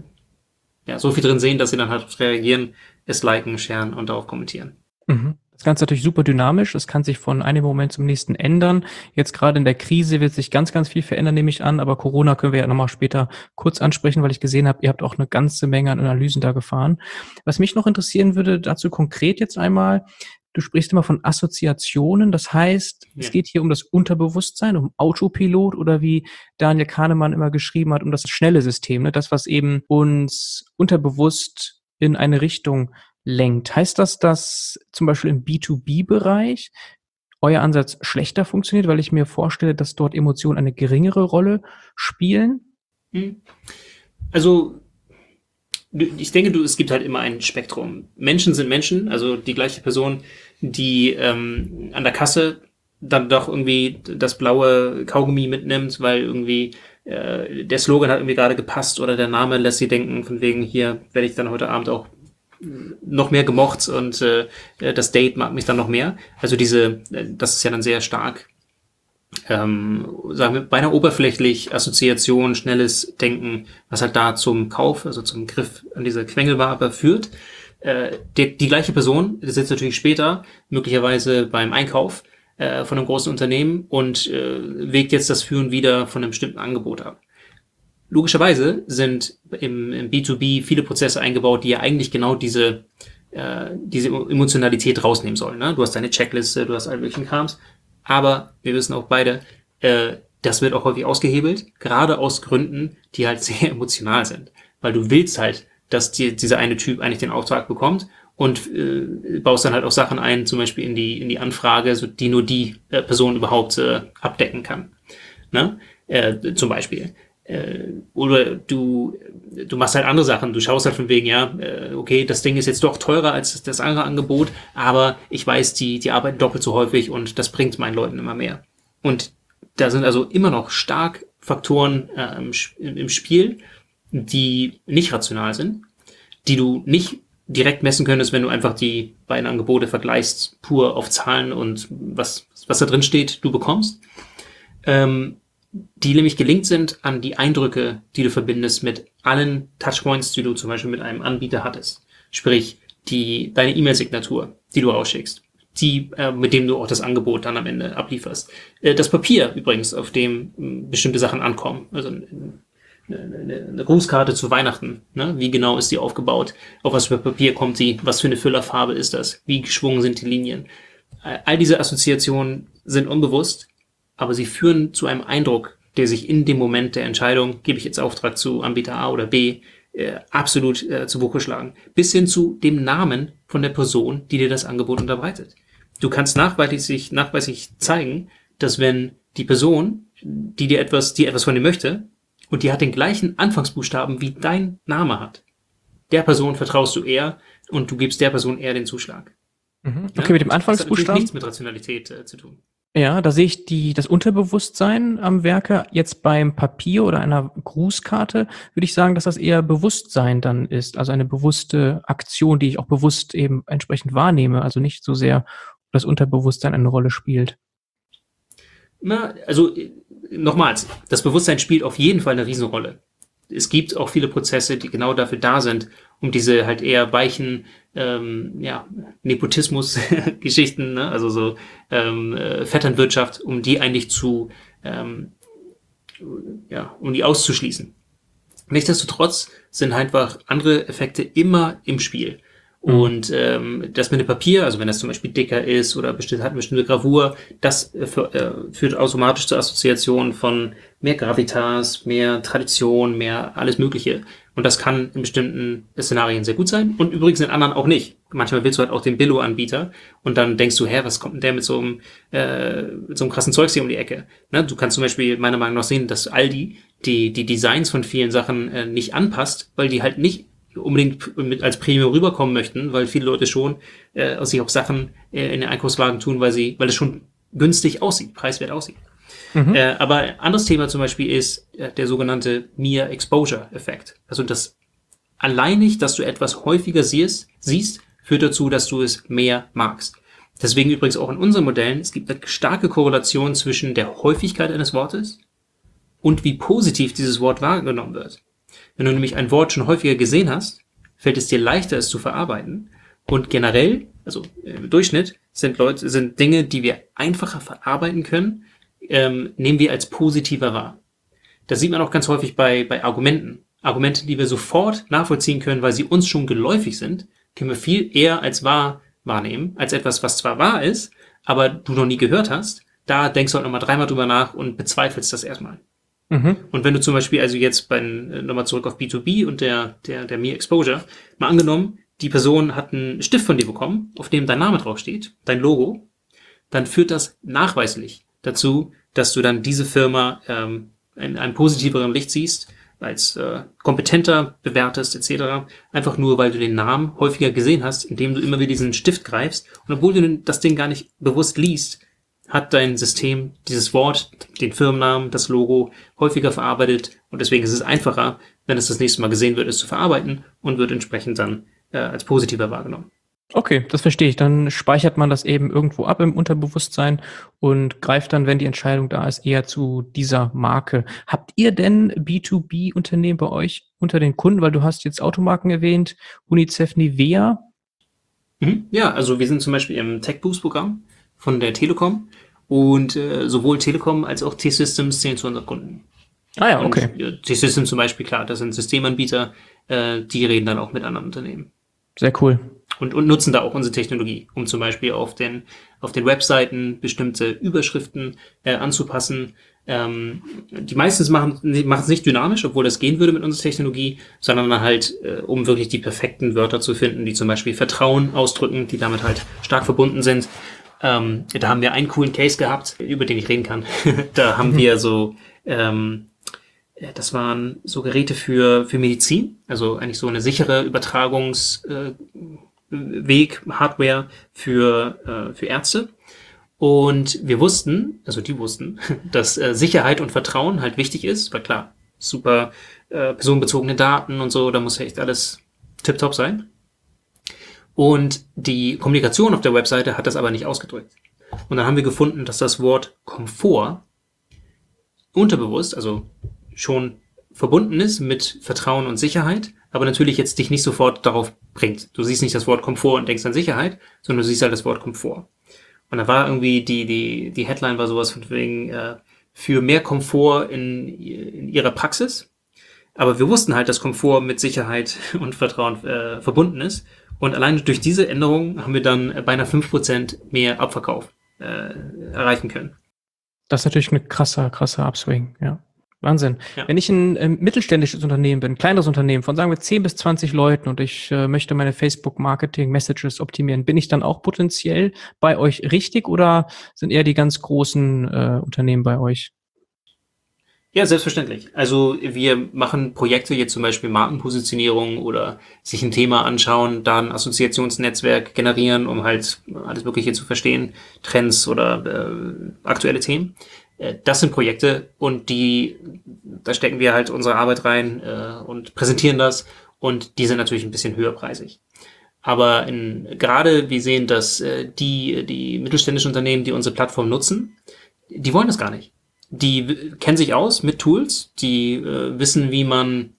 so viel drin sehen, dass sie dann halt reagieren, es liken, sharen und darauf kommentieren. Das Ganze ist natürlich super dynamisch. Es kann sich von einem Moment zum nächsten ändern. Jetzt gerade in der Krise wird sich ganz, ganz viel verändern, nehme ich an. Aber Corona können wir ja nochmal später kurz ansprechen, weil ich gesehen habe, ihr habt auch eine ganze Menge an Analysen da gefahren. Was mich noch interessieren würde, dazu konkret jetzt einmal, du sprichst immer von Assoziationen. Das heißt, es geht hier um das Unterbewusstsein, um Autopilot oder wie Daniel Kahnemann immer geschrieben hat, um das schnelle System, ne? Das, was eben uns unterbewusst in eine Richtung lenkt. Heißt das, dass zum Beispiel im B2B-Bereich euer Ansatz schlechter funktioniert, weil ich mir vorstelle, dass dort Emotionen eine geringere Rolle spielen? Also ich denke, es gibt halt immer ein Spektrum. Menschen sind Menschen, also die gleiche Person, die an der Kasse dann doch irgendwie das blaue Kaugummi mitnimmt, weil irgendwie der Slogan hat irgendwie gerade gepasst oder der Name lässt sie denken, von wegen, hier werde ich dann heute Abend auch noch mehr gemocht und das Date mag mich dann noch mehr. Also das ist ja dann sehr stark, sagen wir, beinahe oberflächlich Assoziation, schnelles Denken, was halt da zum Kauf, also zum Griff an diese Quengelware führt. Die gleiche Person sitzt natürlich später, möglicherweise beim Einkauf von einem großen Unternehmen und wägt jetzt das Für und Wider von einem bestimmten Angebot ab. Logischerweise sind im B2B viele Prozesse eingebaut, die ja eigentlich genau diese Emotionalität rausnehmen sollen. Ne? Du hast deine Checkliste, du hast all möglichen Krams, aber wir wissen auch beide, das wird auch häufig ausgehebelt, gerade aus Gründen, die halt sehr emotional sind. Weil du willst halt, dass dieser eine Typ eigentlich den Auftrag bekommt und baust dann halt auch Sachen ein, zum Beispiel in die Anfrage, so, die nur die Person überhaupt abdecken kann. Ne? Zum Beispiel. Oder du machst halt andere Sachen. Du schaust halt von wegen, okay, das Ding ist jetzt doch teurer als das andere Angebot, aber ich weiß, die arbeiten doppelt so häufig und das bringt meinen Leuten immer mehr. Und da sind also immer noch stark Faktoren im Spiel, die nicht rational sind, die du nicht direkt messen könntest, wenn du einfach die beiden Angebote vergleichst, pur auf Zahlen und was da drin steht, du bekommst. Die nämlich gelinkt sind an die Eindrücke, die du verbindest mit allen Touchpoints, die du zum Beispiel mit einem Anbieter hattest. Sprich, deine E-Mail-Signatur, die du rausschickst, mit dem du auch das Angebot dann am Ende ablieferst. Das Papier übrigens, auf dem bestimmte Sachen ankommen. Also eine Grußkarte zu Weihnachten. Ne? Wie genau ist die aufgebaut? Auf was für Papier kommt sie? Was für eine Füllerfarbe ist das? Wie geschwungen sind die Linien? All diese Assoziationen sind unbewusst, aber sie führen zu einem Eindruck, der sich in dem Moment der Entscheidung, gebe ich jetzt Auftrag zu Anbieter A oder B, absolut zu Buche schlagen. Bis hin zu dem Namen von der Person, die dir das Angebot unterbreitet. Du kannst nachweislich zeigen, dass wenn die Person, die etwas von dir möchte, und die hat den gleichen Anfangsbuchstaben wie dein Name hat, der Person vertraust du eher und du gibst der Person eher den Zuschlag. Okay, mit dem Anfangsbuchstaben? Das hat nichts mit Rationalität zu tun. Ja, da sehe ich das Unterbewusstsein am Werke. Jetzt beim Papier oder einer Grußkarte würde ich sagen, dass das eher Bewusstsein dann ist. Also eine bewusste Aktion, die ich auch bewusst eben entsprechend wahrnehme. Also nicht so sehr das Unterbewusstsein eine Rolle spielt. Na, also nochmals, das Bewusstsein spielt auf jeden Fall eine Riesenrolle. Es gibt auch viele Prozesse, die genau dafür da sind, um diese halt eher weichen Nepotismus-Geschichten, ne? Also so Vetternwirtschaft, um die eigentlich um die auszuschließen. Nichtsdestotrotz sind einfach andere Effekte immer im Spiel. Und das mit dem Papier, also wenn das zum Beispiel dicker ist oder hat eine bestimmte Gravur, das führt automatisch zur Assoziation von mehr Gravitas, mehr Tradition, mehr alles Mögliche. Und das kann in bestimmten Szenarien sehr gut sein und übrigens in anderen auch nicht. Manchmal willst du halt auch den Billo-Anbieter und dann denkst du, was kommt denn der mit so einem krassen Zeugs hier um die Ecke? Ne? Du kannst zum Beispiel meiner Meinung nach sehen, dass Aldi die Designs von vielen Sachen nicht anpasst, weil die halt nicht unbedingt als Premium rüberkommen möchten, weil viele Leute schon sich auch Sachen in den Einkaufswagen tun, weil es schon günstig aussieht, preiswert aussieht. Aber ein anderes Thema zum Beispiel ist der sogenannte Mere Exposure Effekt. Also das alleinig, dass du etwas häufiger siehst, führt dazu, dass du es mehr magst. Deswegen übrigens auch in unseren Modellen, es gibt eine starke Korrelation zwischen der Häufigkeit eines Wortes und wie positiv dieses Wort wahrgenommen wird. Wenn du nämlich ein Wort schon häufiger gesehen hast, fällt es dir leichter, es zu verarbeiten. Und generell, also im Durchschnitt, sind Dinge, die wir einfacher verarbeiten können, nehmen wir als positiver wahr. Das sieht man auch ganz häufig bei Argumenten. Argumente, die wir sofort nachvollziehen können, weil sie uns schon geläufig sind, können wir viel eher als wahr wahrnehmen, als etwas, was zwar wahr ist, aber du noch nie gehört hast. Da denkst du halt nochmal dreimal drüber nach und bezweifelst das erstmal. Und wenn du zum Beispiel also jetzt nochmal zurück auf B2B und der Mere Exposure, mal angenommen, die Person hat einen Stift von dir bekommen, auf dem dein Name draufsteht, dein Logo, dann führt das nachweislich dazu, dass du dann diese Firma in einem positiveren Licht siehst, als kompetenter bewertest etc. Einfach nur, weil du den Namen häufiger gesehen hast, indem du immer wieder diesen Stift greifst und obwohl du das Ding gar nicht bewusst liest, hat dein System dieses Wort, den Firmennamen, das Logo häufiger verarbeitet und deswegen ist es einfacher, wenn es das nächste Mal gesehen wird, es zu verarbeiten und wird entsprechend dann als positiver wahrgenommen. Okay, das verstehe ich. Dann speichert man das eben irgendwo ab im Unterbewusstsein und greift dann, wenn die Entscheidung da ist, eher zu dieser Marke. Habt ihr denn B2B-Unternehmen bei euch unter den Kunden? Weil du hast jetzt Automarken erwähnt, UNICEF, Nivea. Ja, also wir sind zum Beispiel im Tech-Boost-Programm von der Telekom und sowohl Telekom als auch T-Systems zählen zu unseren Kunden. Ah ja, okay. T-Systems zum Beispiel, klar, das sind Systemanbieter, die reden dann auch mit anderen Unternehmen. Sehr cool. Und nutzen da auch unsere Technologie, um zum Beispiel auf den Webseiten bestimmte Überschriften anzupassen. Die meistens machen es nicht dynamisch, obwohl das gehen würde mit unserer Technologie, sondern dann halt, um wirklich die perfekten Wörter zu finden, die zum Beispiel Vertrauen ausdrücken, die damit halt stark verbunden sind. Da haben wir einen coolen Case gehabt, über den ich reden kann. Da haben wir das waren so Geräte für Medizin, also eigentlich so eine sichere Übertragungsweg, Hardware für Ärzte. Und die wussten, dass Sicherheit und Vertrauen halt wichtig ist, weil klar, super personenbezogene Daten und so, da muss ja echt alles tipptopp sein. Und die Kommunikation auf der Webseite hat das aber nicht ausgedrückt. Und dann haben wir gefunden, dass das Wort Komfort unterbewusst, also schon verbunden ist mit Vertrauen und Sicherheit, aber natürlich jetzt dich nicht sofort darauf bringt. Du siehst nicht das Wort Komfort und denkst an Sicherheit, sondern du siehst halt das Wort Komfort. Und da war irgendwie die Headline war sowas von wegen für mehr Komfort in ihrer Praxis. Aber wir wussten halt, dass Komfort mit Sicherheit und Vertrauen verbunden ist. Und allein durch diese Änderung haben wir dann beinahe 5% mehr Abverkauf erreichen können. Das ist natürlich eine krasser Upswing, ja. Wahnsinn. Ja. Wenn ich ein mittelständisches Unternehmen bin, ein kleineres Unternehmen von, sagen wir, 10 bis 20 Leuten und ich möchte meine Facebook-Marketing-Messages optimieren, bin ich dann auch potenziell bei euch richtig oder sind eher die ganz großen Unternehmen bei euch? Ja, selbstverständlich. Also wir machen Projekte, jetzt zum Beispiel Markenpositionierung oder sich ein Thema anschauen, da ein Assoziationsnetzwerk generieren, um halt alles Mögliche zu verstehen, Trends oder aktuelle Themen. Das sind Projekte und da stecken wir halt unsere Arbeit rein und präsentieren das und die sind natürlich ein bisschen höherpreisig. Aber gerade wir sehen, dass die mittelständischen Unternehmen, die unsere Plattform nutzen, die wollen das gar nicht. Die kennen sich aus mit Tools, die wissen, wie man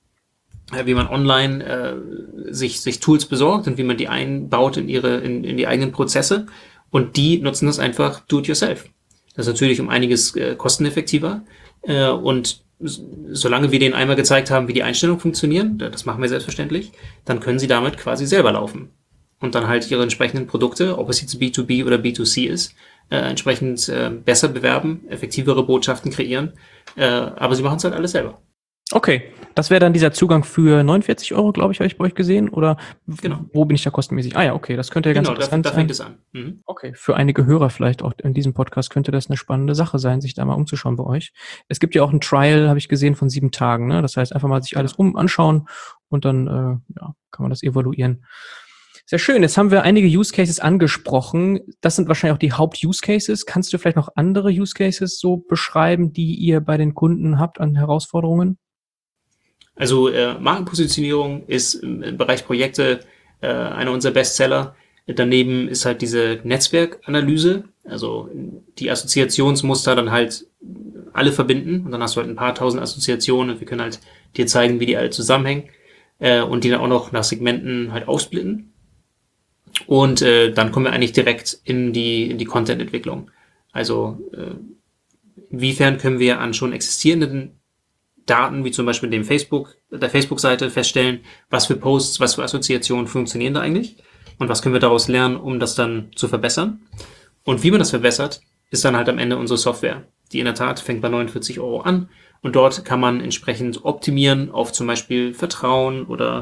online sich Tools besorgt und wie man die einbaut in die eigenen Prozesse und die nutzen das einfach do it yourself. Das ist natürlich um einiges kosteneffektiver und solange wir denen einmal gezeigt haben, wie die Einstellungen funktionieren, das machen wir selbstverständlich, dann können sie damit quasi selber laufen und dann halt ihre entsprechenden Produkte, ob es jetzt B2B oder B2C ist, entsprechend besser bewerben, effektivere Botschaften kreieren, aber sie machen es halt alles selber. Okay, das wäre dann dieser Zugang für 49 €, glaube ich, habe ich bei euch gesehen, oder Genau. Wo bin ich da kostenmäßig? Ah ja, okay, das könnte ja ganz interessant Da sein. fängt es an. Mhm. Okay, für einige Hörer vielleicht auch in diesem Podcast könnte das eine spannende Sache sein, sich da mal umzuschauen bei euch. Es gibt ja auch ein Trial, habe ich gesehen, von 7 Tagen, ne? Das heißt, einfach mal sich alles anschauen und dann kann man das evaluieren. Sehr schön, jetzt haben wir einige Use Cases angesprochen. Das sind wahrscheinlich auch die Haupt-Use Cases. Kannst du vielleicht noch andere Use Cases so beschreiben, die ihr bei den Kunden habt an Herausforderungen? Also Markenpositionierung ist im Bereich Projekte einer unserer Bestseller. Daneben ist halt diese Netzwerkanalyse, also die Assoziationsmuster dann halt alle verbinden und dann hast du halt ein paar tausend Assoziationen und wir können halt dir zeigen, wie die alle zusammenhängen und die dann auch noch nach Segmenten halt aufsplitten. Und dann kommen wir eigentlich direkt in die Content-Entwicklung. Also inwiefern können wir an schon existierenden Daten, wie zum Beispiel der Facebook-Seite, feststellen, was für Posts, was für Assoziationen funktionieren da eigentlich und was können wir daraus lernen, um das dann zu verbessern. Und wie man das verbessert, ist dann halt am Ende unsere Software. Die in der Tat fängt bei 49 € an und dort kann man entsprechend optimieren auf zum Beispiel Vertrauen oder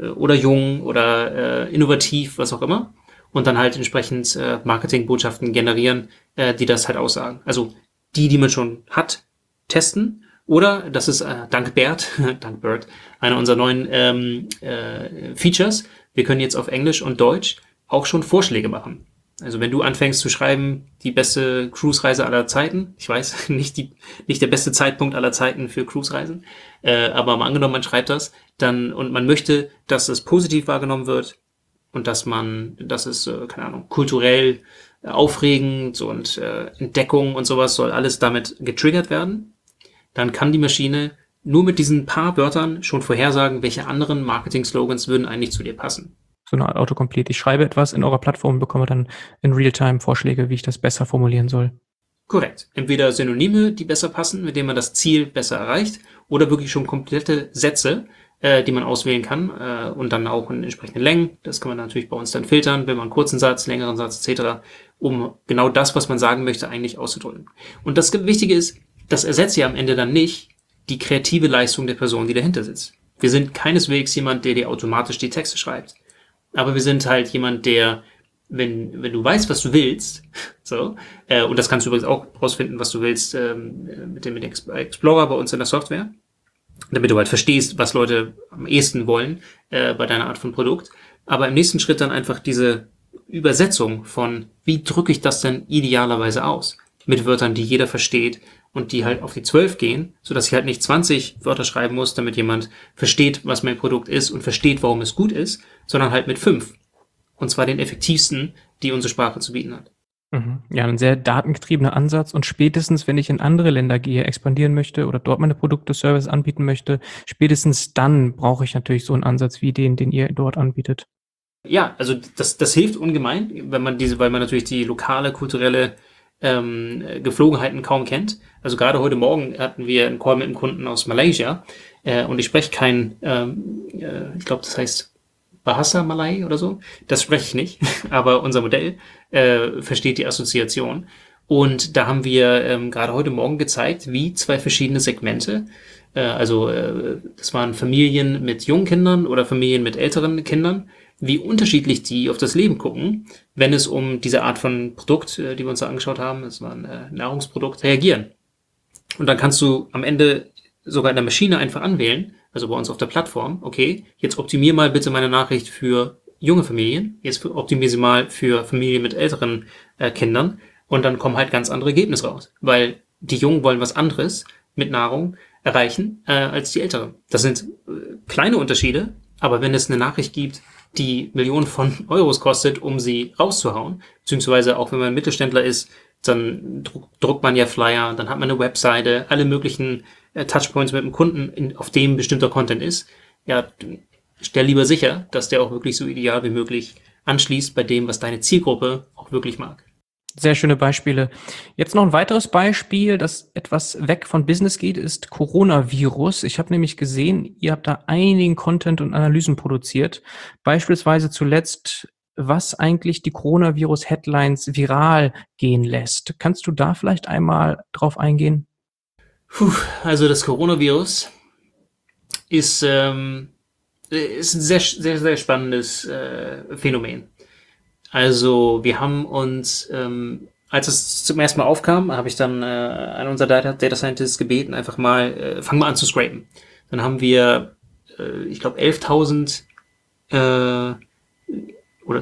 jung oder innovativ, was auch immer. Und dann halt entsprechend Marketingbotschaften generieren, die das halt aussagen. Also die man schon hat, testen. Oder, das ist dank Bert, einer unserer neuen Features, wir können jetzt auf Englisch und Deutsch auch schon Vorschläge machen. Also wenn du anfängst zu schreiben, die beste Cruise-Reise aller Zeiten, ich weiß, nicht der beste Zeitpunkt aller Zeiten für Cruise-Reisen, aber mal angenommen, man schreibt das, dann und man möchte, dass es positiv wahrgenommen wird und dass es, keine Ahnung, kulturell aufregend und Entdeckung und sowas soll alles damit getriggert werden, dann kann die Maschine nur mit diesen paar Wörtern schon vorhersagen, welche anderen Marketing-Slogans würden eigentlich zu dir passen. So eine Art Autocomplete. Ich schreibe etwas in eurer Plattform und bekomme dann in Realtime Vorschläge, wie ich das besser formulieren soll. Korrekt. Entweder Synonyme, die besser passen, mit denen man das Ziel besser erreicht, oder wirklich schon komplette Sätze, die man auswählen kann und dann auch in entsprechenden Längen. Das kann man natürlich bei uns dann filtern, wenn man einen kurzen Satz, längeren Satz etc., um genau das, was man sagen möchte, eigentlich auszudrücken. Und das Wichtige ist, das ersetzt ja am Ende dann nicht die kreative Leistung der Person, die dahinter sitzt. Wir sind keineswegs jemand, der dir automatisch die Texte schreibt. Aber wir sind halt jemand, der, wenn du weißt, was du willst, so, und das kannst du übrigens auch rausfinden, was du willst, mit dem Explorer bei uns in der Software, damit du halt verstehst, was Leute am ehesten wollen, bei deiner Art von Produkt. Aber im nächsten Schritt dann einfach diese Übersetzung von, wie drücke ich das denn idealerweise aus? Mit Wörtern, die jeder versteht und die halt auf die 12 gehen, sodass ich halt nicht 20 Wörter schreiben muss, damit jemand versteht, was mein Produkt ist und versteht, warum es gut ist, sondern halt mit 5. und zwar den effektivsten, die unsere Sprache zu bieten hat. Ja, ein sehr datengetriebener Ansatz und spätestens, wenn ich in andere Länder gehe, expandieren möchte oder dort meine Produkte, Service anbieten möchte, spätestens dann brauche ich natürlich so einen Ansatz wie den ihr dort anbietet. Ja, also das hilft ungemein, weil man natürlich die lokale, kulturelle Geflogenheiten kaum kennt. Also gerade heute Morgen hatten wir einen Call mit einem Kunden aus Malaysia und ich spreche kein, ich glaube, das heißt Bahasa Malay oder so. Das spreche ich nicht, aber unser Modell versteht die Assoziation. Und da haben wir gerade heute Morgen gezeigt, wie zwei verschiedene Segmente, das waren Familien mit jungen Kindern oder Familien mit älteren Kindern, wie unterschiedlich die auf das Leben gucken, wenn es um diese Art von Produkt, die wir uns da angeschaut haben, das war ein Nahrungsprodukt, reagieren. Und dann kannst du am Ende sogar in der Maschine einfach anwählen, also bei uns auf der Plattform, okay, jetzt optimier mal bitte meine Nachricht für junge Familien, jetzt optimier sie mal für Familien mit älteren Kindern und dann kommen halt ganz andere Ergebnisse raus, weil die Jungen wollen was anderes mit Nahrung erreichen als die Älteren. Das sind kleine Unterschiede, aber wenn es eine Nachricht gibt, die Millionen von Euros kostet, um sie rauszuhauen, beziehungsweise auch wenn man Mittelständler ist, dann druckt man ja Flyer, dann hat man eine Webseite, alle möglichen Touchpoints mit dem Kunden, auf dem bestimmter Content ist. Ja, stell lieber sicher, dass der auch wirklich so ideal wie möglich anschließt bei dem, was deine Zielgruppe auch wirklich mag. Sehr schöne Beispiele. Jetzt noch ein weiteres Beispiel, das etwas weg von Business geht, ist Coronavirus. Ich habe nämlich gesehen, ihr habt da einigen Content und Analysen produziert. Beispielsweise zuletzt, was eigentlich die Coronavirus-Headlines viral gehen lässt. Kannst du da vielleicht einmal drauf eingehen? Also das Coronavirus ist ein sehr, sehr, sehr spannendes Phänomen. Also wir haben uns, als es zum ersten Mal aufkam, habe ich dann einen unserer Data Scientists gebeten, einfach mal, fang mal an zu scrapen. Dann haben wir, ich glaube, 11.000 oder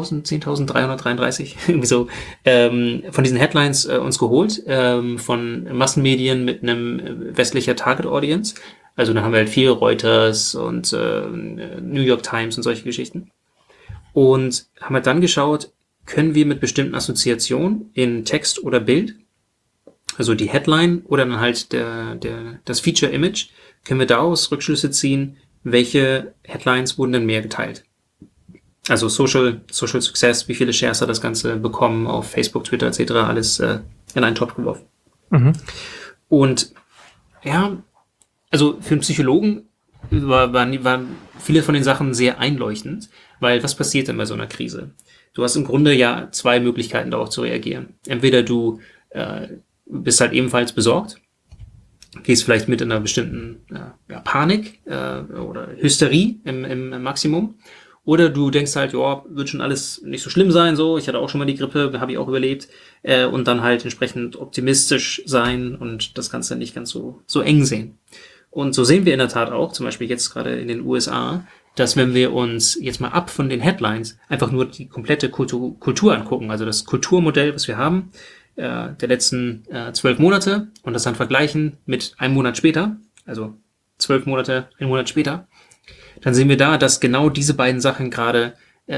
10.333, irgendwie so, von diesen Headlines uns geholt, von Massenmedien mit einem westlicher Target Audience. Also da haben wir halt viel Reuters und New York Times und solche Geschichten. Und haben halt dann geschaut, können wir mit bestimmten Assoziationen in Text oder Bild, also die Headline oder dann halt das Feature Image, können wir daraus Rückschlüsse ziehen, welche Headlines wurden denn mehr geteilt. Also Social Success, wie viele Shares hat das Ganze bekommen auf Facebook, Twitter etc., alles in einen Topf geworfen. Mhm. Und ja, also für einen Psychologen waren viele von den Sachen sehr einleuchtend, weil was passiert denn bei so einer Krise? Du hast im Grunde ja zwei Möglichkeiten darauf zu reagieren. Entweder du bist halt ebenfalls besorgt, gehst vielleicht mit in einer bestimmten Panik oder Hysterie im Maximum, oder du denkst halt, ja, wird schon alles nicht so schlimm sein, so, ich hatte auch schon mal die Grippe, habe ich auch überlebt, und dann halt entsprechend optimistisch sein und das Ganze nicht ganz so eng sehen. Und so sehen wir in der Tat auch, zum Beispiel jetzt gerade in den USA, dass wenn wir uns jetzt mal ab von den Headlines einfach nur die komplette Kultur angucken, also das Kulturmodell, was wir haben, der letzten 12 Monate und das dann vergleichen mit einem Monat später, also 12 Monate, einen Monat später, dann sehen wir da, dass genau diese beiden Sachen gerade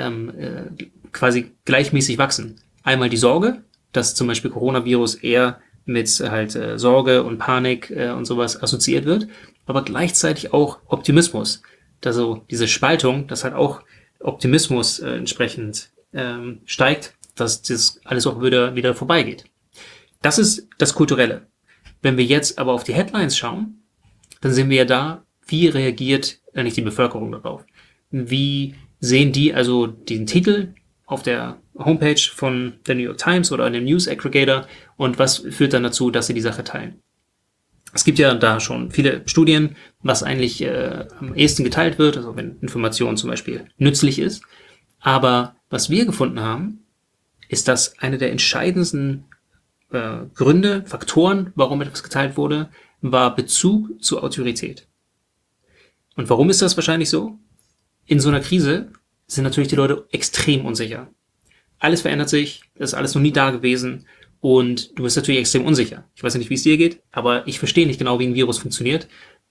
quasi gleichmäßig wachsen. Einmal die Sorge, dass zum Beispiel Coronavirus eher mit halt Sorge und Panik und sowas assoziiert wird, aber gleichzeitig auch Optimismus. Also diese Spaltung, dass halt auch Optimismus entsprechend steigt, dass das alles auch wieder vorbeigeht. Das ist das Kulturelle. Wenn wir jetzt aber auf die Headlines schauen, dann sehen wir ja da, wie reagiert eigentlich die Bevölkerung darauf? Wie sehen die also den Titel auf der Homepage von der New York Times oder einem News Aggregator und was führt dann dazu, dass sie die Sache teilen? Es gibt ja da schon viele Studien, was eigentlich am ehesten geteilt wird, also wenn Information zum Beispiel nützlich ist. Aber was wir gefunden haben, ist, dass eine der entscheidendsten Gründe, Faktoren, warum etwas geteilt wurde, war Bezug zur Autorität. Und warum ist das wahrscheinlich so? In so einer Krise sind natürlich die Leute extrem unsicher. Alles verändert sich, das ist alles noch nie da gewesen und du bist natürlich extrem unsicher. Ich weiß nicht, wie es dir geht, aber ich verstehe nicht genau, wie ein Virus funktioniert.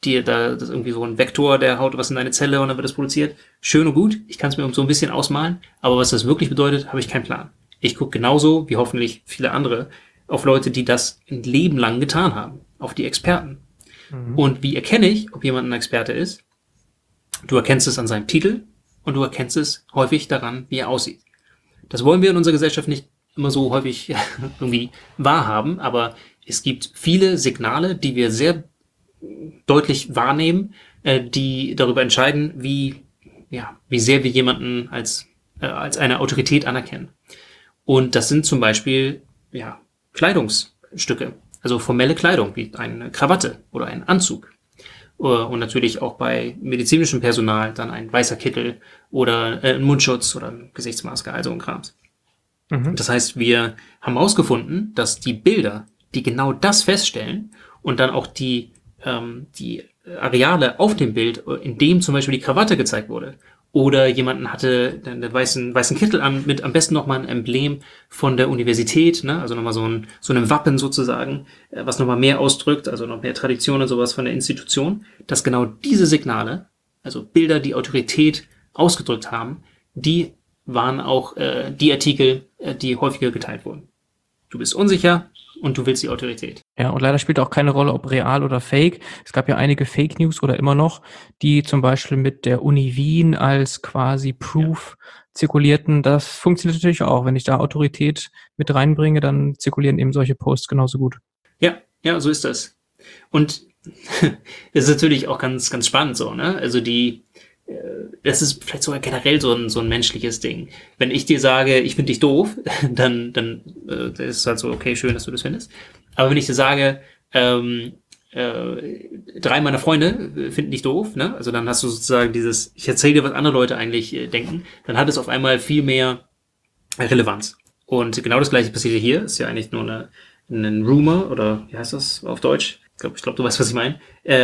das ist irgendwie so ein Vektor, der haut was in deine Zelle und dann wird das produziert. Schön und gut, ich kann es mir so ein bisschen ausmalen, aber was das wirklich bedeutet, habe ich keinen Plan. Ich gucke genauso, wie hoffentlich viele andere, auf Leute, die das ein Leben lang getan haben, auf die Experten. Und wie erkenne ich, ob jemand ein Experte ist? Du erkennst es an seinem Titel und du erkennst es häufig daran, wie er aussieht. Das wollen wir in unserer Gesellschaft nicht immer so häufig irgendwie wahrhaben, aber es gibt viele Signale, die wir sehr deutlich wahrnehmen, die darüber entscheiden, wie sehr wir jemanden als eine Autorität anerkennen. Und das sind zum Beispiel Kleidungsstücke, also formelle Kleidung, wie eine Krawatte oder ein Anzug. Und natürlich auch bei medizinischem Personal dann ein weißer Kittel oder ein Mundschutz oder eine Gesichtsmaske, also ein Krams. Das heißt, wir haben herausgefunden, dass die Bilder, die genau das feststellen und dann auch die Areale auf dem Bild, in dem zum Beispiel die Krawatte gezeigt wurde, oder jemanden hatte einen weißen Kittel an, mit am besten nochmal ein Emblem von der Universität, ne? Also nochmal so einem Wappen sozusagen, was nochmal mehr ausdrückt, also noch mehr Tradition und sowas von der Institution, dass genau diese Signale, also Bilder, die Autorität ausgedrückt haben, die waren auch die Artikel, die häufiger geteilt wurden. Du bist unsicher und du willst die Autorität. Ja, und leider spielt auch keine Rolle, ob real oder fake. Es gab ja einige Fake News oder immer noch, die zum Beispiel mit der Uni Wien als quasi Proof zirkulierten. Das funktioniert natürlich auch. Wenn ich da Autorität mit reinbringe, dann zirkulieren eben solche Posts genauso gut. Ja, so ist das. Und das ist natürlich auch ganz, ganz spannend so, ne? Also das ist vielleicht sogar generell so ein menschliches Ding. Wenn ich dir sage, ich finde dich doof, dann ist es halt so, okay, schön, dass du das findest. Aber wenn ich dir sage, 3 meiner Freunde finden dich doof, ne? Also dann hast du sozusagen ich erzähle dir, was andere Leute eigentlich denken, dann hat es auf einmal viel mehr Relevanz. Und genau das Gleiche passiert hier. Ist ja eigentlich nur ein Rumor, oder wie heißt das auf Deutsch? Ich glaube, du weißt, was ich meine.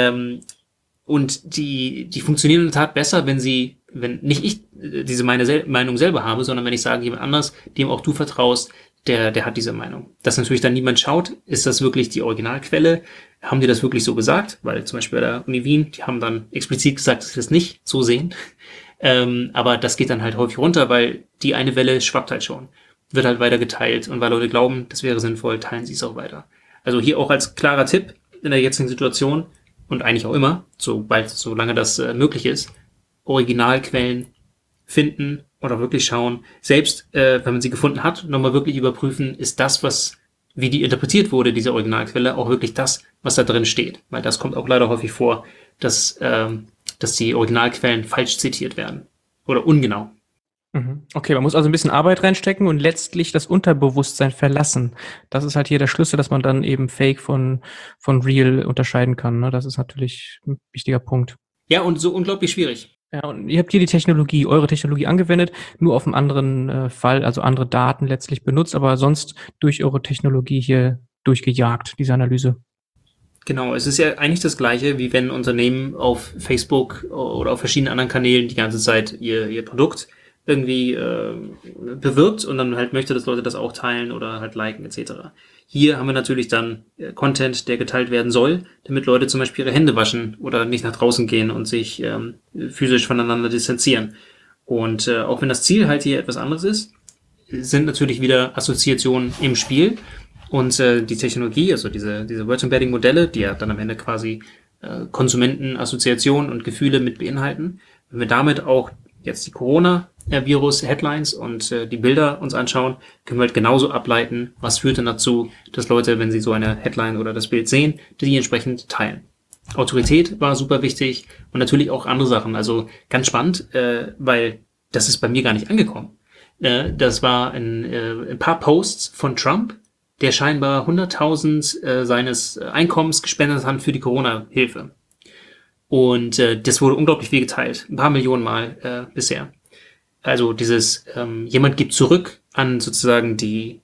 Und die funktionieren in der Tat besser, wenn nicht ich diese Meinung selber habe, sondern wenn ich sage, jemand anders, dem auch du vertraust, der hat diese Meinung. Dass natürlich dann niemand schaut, ist das wirklich die Originalquelle? Haben die das wirklich so gesagt? Weil zum Beispiel bei der Uni Wien, die haben dann explizit gesagt, dass sie das nicht so sehen. Aber das geht dann halt häufig runter, weil die eine Welle schwappt halt schon. Wird halt weiter geteilt. Und weil Leute glauben, das wäre sinnvoll, teilen sie es auch weiter. Also hier auch als klarer Tipp in der jetzigen Situation, und eigentlich auch immer, solange das möglich ist, Originalquellen finden oder wirklich schauen, selbst wenn man sie gefunden hat, nochmal wirklich überprüfen, ist das, wie die interpretiert wurde, diese Originalquelle, auch wirklich das, was da drin steht. Weil das kommt auch leider häufig vor, dass die Originalquellen falsch zitiert werden oder ungenau. Okay, man muss also ein bisschen Arbeit reinstecken und letztlich das Unterbewusstsein verlassen. Das ist halt hier der Schlüssel, dass man dann eben Fake von Real unterscheiden kann. Ne? Das ist natürlich ein wichtiger Punkt. Ja, und so unglaublich schwierig. Ja, und ihr habt hier eure Technologie angewendet, nur auf einem anderen Fall, also andere Daten letztlich benutzt, aber sonst durch eure Technologie hier durchgejagt, diese Analyse. Genau, es ist ja eigentlich das Gleiche, wie wenn ein Unternehmen auf Facebook oder auf verschiedenen anderen Kanälen die ganze Zeit ihr Produkt irgendwie bewirbt und dann halt möchte, dass Leute das auch teilen oder halt liken etc. Hier haben wir natürlich dann Content, der geteilt werden soll, damit Leute zum Beispiel ihre Hände waschen oder nicht nach draußen gehen und sich physisch voneinander distanzieren. Und auch wenn das Ziel halt hier etwas anderes ist, sind natürlich wieder Assoziationen im Spiel und die Technologie, also diese Word Embedding Modelle, die ja dann am Ende quasi Konsumentenassoziationen und Gefühle mit beinhalten, wenn wir damit auch jetzt die Corona-Virus-Headlines und die Bilder uns anschauen, können wir halt genauso ableiten, was führt denn dazu, dass Leute, wenn sie so eine Headline oder das Bild sehen, die entsprechend teilen. Autorität war super wichtig und natürlich auch andere Sachen. Also ganz spannend, weil das ist bei mir gar nicht angekommen. Das war ein paar Posts von Trump, der scheinbar 100.000 seines Einkommens gespendet hat für die Corona-Hilfe. Und das wurde unglaublich viel geteilt. Ein paar Millionen Mal bisher. Also jemand gibt zurück an sozusagen die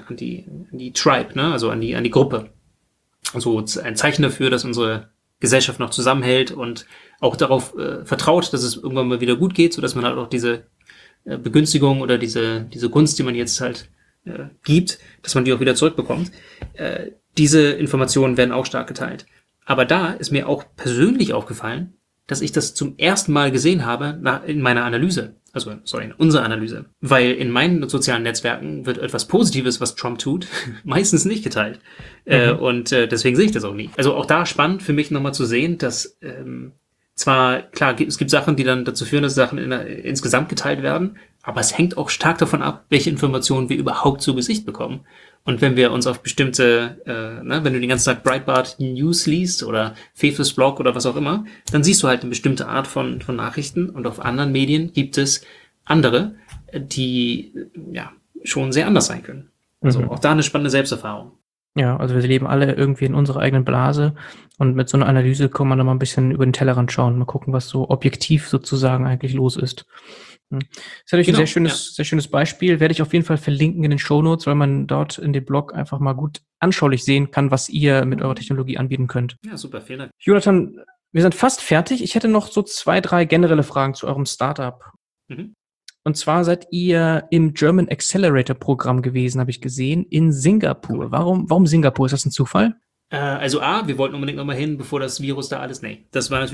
Tribe, ne? Also an die Gruppe. Also ein Zeichen dafür, dass unsere Gesellschaft noch zusammenhält und auch darauf vertraut, dass es irgendwann mal wieder gut geht, sodass man halt auch diese Begünstigung oder diese Gunst, die man jetzt halt gibt, dass man die auch wieder zurückbekommt. Diese Informationen werden auch stark geteilt. Aber da ist mir auch persönlich aufgefallen, dass ich das zum ersten Mal gesehen habe in meiner Analyse. Also, in unserer Analyse. Weil in meinen sozialen Netzwerken wird etwas Positives, was Trump tut, meistens nicht geteilt. Und deswegen sehe ich das auch nie. Also auch da spannend für mich nochmal zu sehen, dass zwar, klar, es gibt Sachen, die dann dazu führen, dass Sachen insgesamt geteilt werden, aber es hängt auch stark davon ab, welche Informationen wir überhaupt zu Gesicht bekommen. Und wenn wir uns auf bestimmte, wenn du den ganzen Tag Breitbart News liest oder Fefes Blog oder was auch immer, dann siehst du halt eine bestimmte Art von Nachrichten und auf anderen Medien gibt es andere, die schon sehr anders sein können. Also auch da eine spannende Selbsterfahrung. Ja, also wir leben alle irgendwie in unserer eigenen Blase und mit so einer Analyse kann man dann mal ein bisschen über den Tellerrand schauen, mal gucken, was so objektiv sozusagen eigentlich los ist. Das ist natürlich ein sehr schönes Beispiel. Werde ich auf jeden Fall verlinken in den Shownotes, weil man dort in dem Blog einfach mal gut anschaulich sehen kann, was ihr mit eurer Technologie anbieten könnt. Ja, super, vielen Dank. Jonathan, wir sind fast fertig. Ich hätte noch so 2, 3 generelle Fragen zu eurem Startup. Und zwar seid ihr im German Accelerator Programm gewesen, habe ich gesehen, in Singapur. Warum Singapur? Ist das ein Zufall? Also wir wollten unbedingt nochmal hin, bevor das Virus da alles... Nee, das war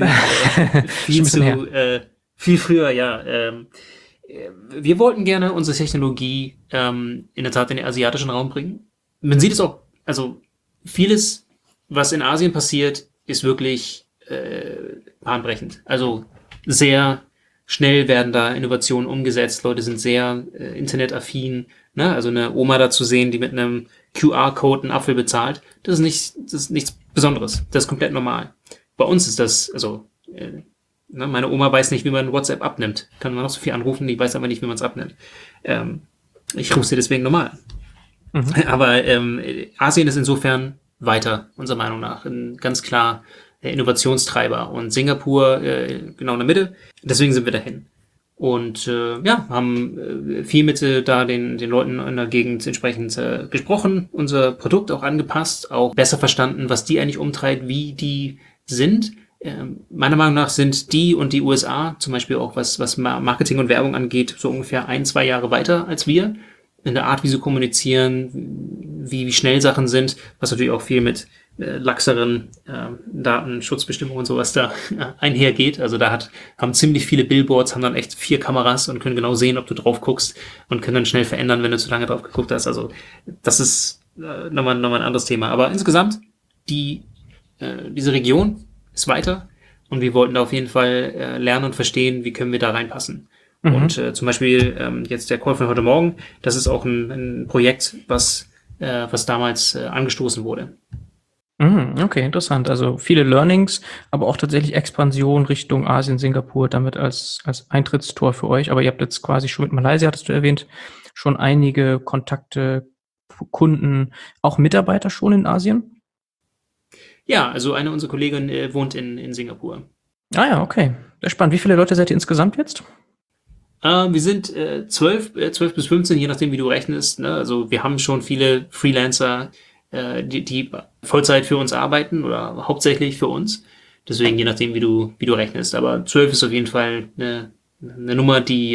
natürlich viel früher, ja. Wir wollten gerne unsere Technologie in der Tat in den asiatischen Raum bringen. Man sieht es auch, also vieles, was in Asien passiert, ist wirklich bahnbrechend. Also sehr schnell werden da Innovationen umgesetzt. Leute sind sehr internetaffin. Ne? Also eine Oma da zu sehen, die mit einem QR-Code einen Apfel bezahlt, das ist nichts Besonderes. Das ist komplett normal. Bei uns ist das, meine Oma weiß nicht, wie man WhatsApp abnimmt. Kann man noch so viel anrufen, die weiß aber nicht, wie man es abnimmt. Ich rufe sie deswegen normal. Aber Asien ist insofern weiter, unserer Meinung nach. Ganz klar der Innovationstreiber. Und Singapur genau in der Mitte. Deswegen sind wir dahin. Und haben viel mit da den Leuten in der Gegend entsprechend gesprochen, unser Produkt auch angepasst, auch besser verstanden, was die eigentlich umtreibt, wie die sind. Meiner Meinung nach sind die und die USA, zum Beispiel auch was Marketing und Werbung angeht, so ungefähr 1-2 Jahre weiter als wir. In der Art, wie sie kommunizieren, wie schnell Sachen sind, was natürlich auch viel mit laxeren Datenschutzbestimmungen und sowas da einhergeht. Also haben ziemlich viele Billboards, haben dann echt 4 Kameras und können genau sehen, ob du drauf guckst und können dann schnell verändern, wenn du zu lange drauf geguckt hast. Also das ist nochmal ein anderes Thema. Aber insgesamt, diese Region ist weiter und wir wollten da auf jeden Fall lernen und verstehen, wie können wir da reinpassen. Und zum Beispiel jetzt der Call von heute Morgen, das ist auch ein Projekt, was damals angestoßen wurde. Okay, interessant. Also viele Learnings, aber auch tatsächlich Expansion Richtung Asien, Singapur, damit als Eintrittstor für euch. Aber ihr habt jetzt quasi schon mit Malaysia, hattest du erwähnt, schon einige Kontakte, Kunden, auch Mitarbeiter schon in Asien? Ja, also eine unserer Kolleginnen wohnt in Singapur. Ah ja, okay. Sehr spannend. Wie viele Leute seid ihr insgesamt jetzt? Wir sind 12 bis 15, je nachdem, wie du rechnest. Ne? Also wir haben schon viele Freelancer, die Vollzeit für uns arbeiten oder hauptsächlich für uns. Deswegen, je nachdem, wie du rechnest. Aber 12 ist auf jeden Fall eine Nummer, die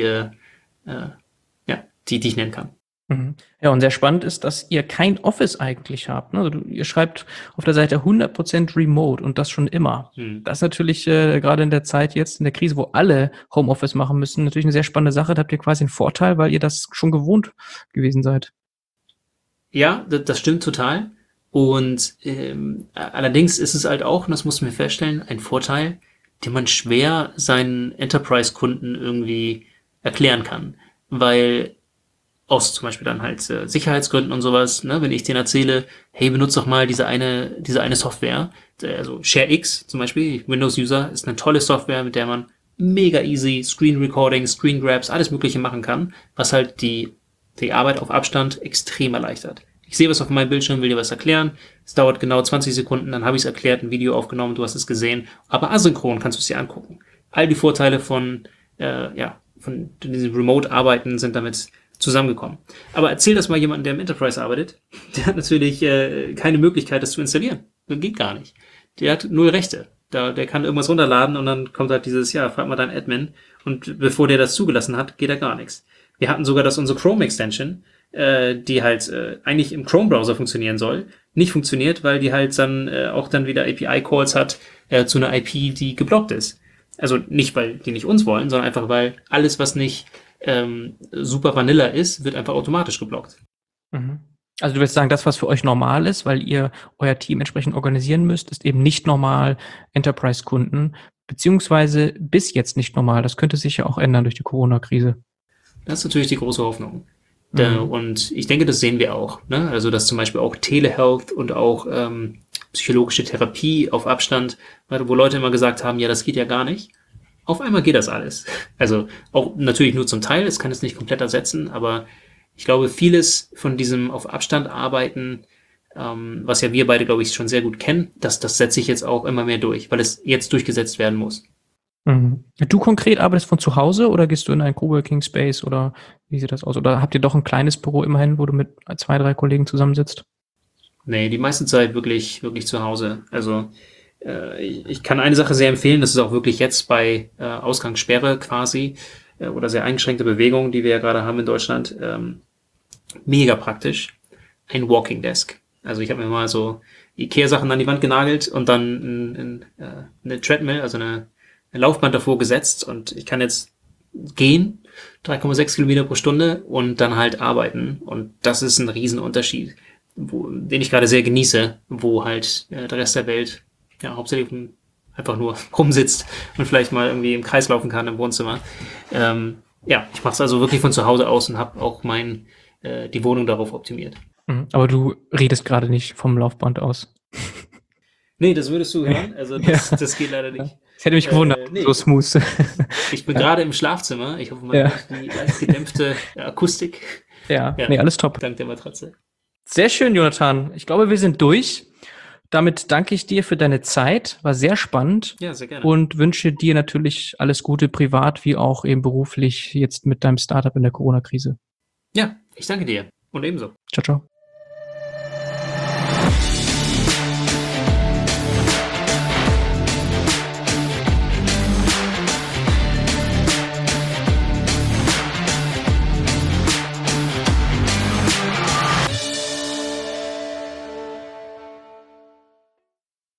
ich nennen kann. Ja, und sehr spannend ist, dass ihr kein Office eigentlich habt. Ne? Also ihr schreibt auf der Seite 100% remote und das schon immer. Das ist natürlich gerade in der Zeit jetzt, in der Krise, wo alle Homeoffice machen müssen, natürlich eine sehr spannende Sache. Da habt ihr quasi einen Vorteil, weil ihr das schon gewohnt gewesen seid. Ja, das stimmt total. Und allerdings ist es halt auch, und das mussten wir feststellen, ein Vorteil, den man schwer seinen Enterprise-Kunden irgendwie erklären kann. Weil aus zum Beispiel dann halt Sicherheitsgründen und sowas, ne, wenn ich denen erzähle, hey, benutze doch mal diese eine Software, also ShareX zum Beispiel, Windows-User, ist eine tolle Software, mit der man mega easy Screen Recording, Screen Grabs, alles Mögliche machen kann, was halt die Arbeit auf Abstand extrem erleichtert. Ich sehe was auf meinem Bildschirm, will dir was erklären, es dauert genau 20 Sekunden, dann habe ich es erklärt, ein Video aufgenommen, du hast es gesehen, aber asynchron kannst du es dir angucken. All die Vorteile von diesem Remote-Arbeiten sind damit zusammengekommen. Aber erzähl das mal jemandem, der im Enterprise arbeitet. Der hat natürlich keine Möglichkeit, das zu installieren. Das geht gar nicht. Der hat 0 Rechte. Der kann irgendwas runterladen und dann kommt halt dieses, frag mal deinen Admin. Und bevor der das zugelassen hat, geht da gar nichts. Wir hatten sogar, dass unsere Chrome-Extension, die halt eigentlich im Chrome-Browser funktionieren soll, nicht funktioniert, weil die halt dann auch dann wieder API-Calls hat zu einer IP, die geblockt ist. Also nicht, weil die nicht uns wollen, sondern einfach, weil alles, was nicht super Vanilla ist, wird einfach automatisch geblockt. Mhm. Also du willst sagen, das, was für euch normal ist, weil ihr euer Team entsprechend organisieren müsst, ist eben nicht normal Enterprise-Kunden, beziehungsweise bis jetzt nicht normal. Das könnte sich ja auch ändern durch die Corona-Krise. Das ist natürlich die große Hoffnung. Und ich denke, das sehen wir auch. Ne? Also, dass zum Beispiel auch Telehealth und auch psychologische Therapie auf Abstand, wo Leute immer gesagt haben, ja, das geht ja gar nicht. Auf einmal geht das alles. Also auch natürlich nur zum Teil, es kann es nicht komplett ersetzen, aber ich glaube, vieles von diesem auf Abstand arbeiten, was ja wir beide, glaube ich, schon sehr gut kennen, das setzt sich jetzt auch immer mehr durch, weil es jetzt durchgesetzt werden muss. Mhm. Du konkret arbeitest von zu Hause oder gehst du in einen Coworking Space oder wie sieht das aus? Oder habt ihr doch ein kleines Büro immerhin, wo du mit 2, 3 Kollegen zusammensitzt? Nee, die meiste Zeit wirklich, wirklich zu Hause. Also ich kann eine Sache sehr empfehlen, das ist auch wirklich jetzt bei Ausgangssperre quasi oder sehr eingeschränkte Bewegung, die wir ja gerade haben in Deutschland, mega praktisch. Ein Walking Desk. Also ich habe mir mal so Ikea-Sachen an die Wand genagelt und dann eine Treadmill, also eine Laufband davor gesetzt und ich kann jetzt gehen, 3,6 Kilometer pro Stunde und dann halt arbeiten. Und das ist ein Riesenunterschied, den ich gerade sehr genieße, wo halt der Rest der Welt ja hauptsächlich einfach nur rumsitzt und vielleicht mal irgendwie im Kreis laufen kann im Wohnzimmer. Ja, ich mache es also wirklich von zu Hause aus und habe auch die Wohnung darauf optimiert. Aber du redest gerade nicht vom Laufband aus. Nee, das würdest du hören. Also das geht leider nicht. Das hätte mich gewundert, nee. so smooth. Ich bin gerade im Schlafzimmer. Ich hoffe, man hört die leicht gedämpfte Akustik. Ja, nee, alles top. Dank der Matratze. Sehr schön, Jonathan. Ich glaube, wir sind durch. Damit danke ich dir für deine Zeit. War sehr spannend. Ja, sehr gerne. Und wünsche dir natürlich alles Gute, privat wie auch eben beruflich, jetzt mit deinem Startup in der Corona-Krise. Ja, ich danke dir. Und ebenso. Ciao, ciao.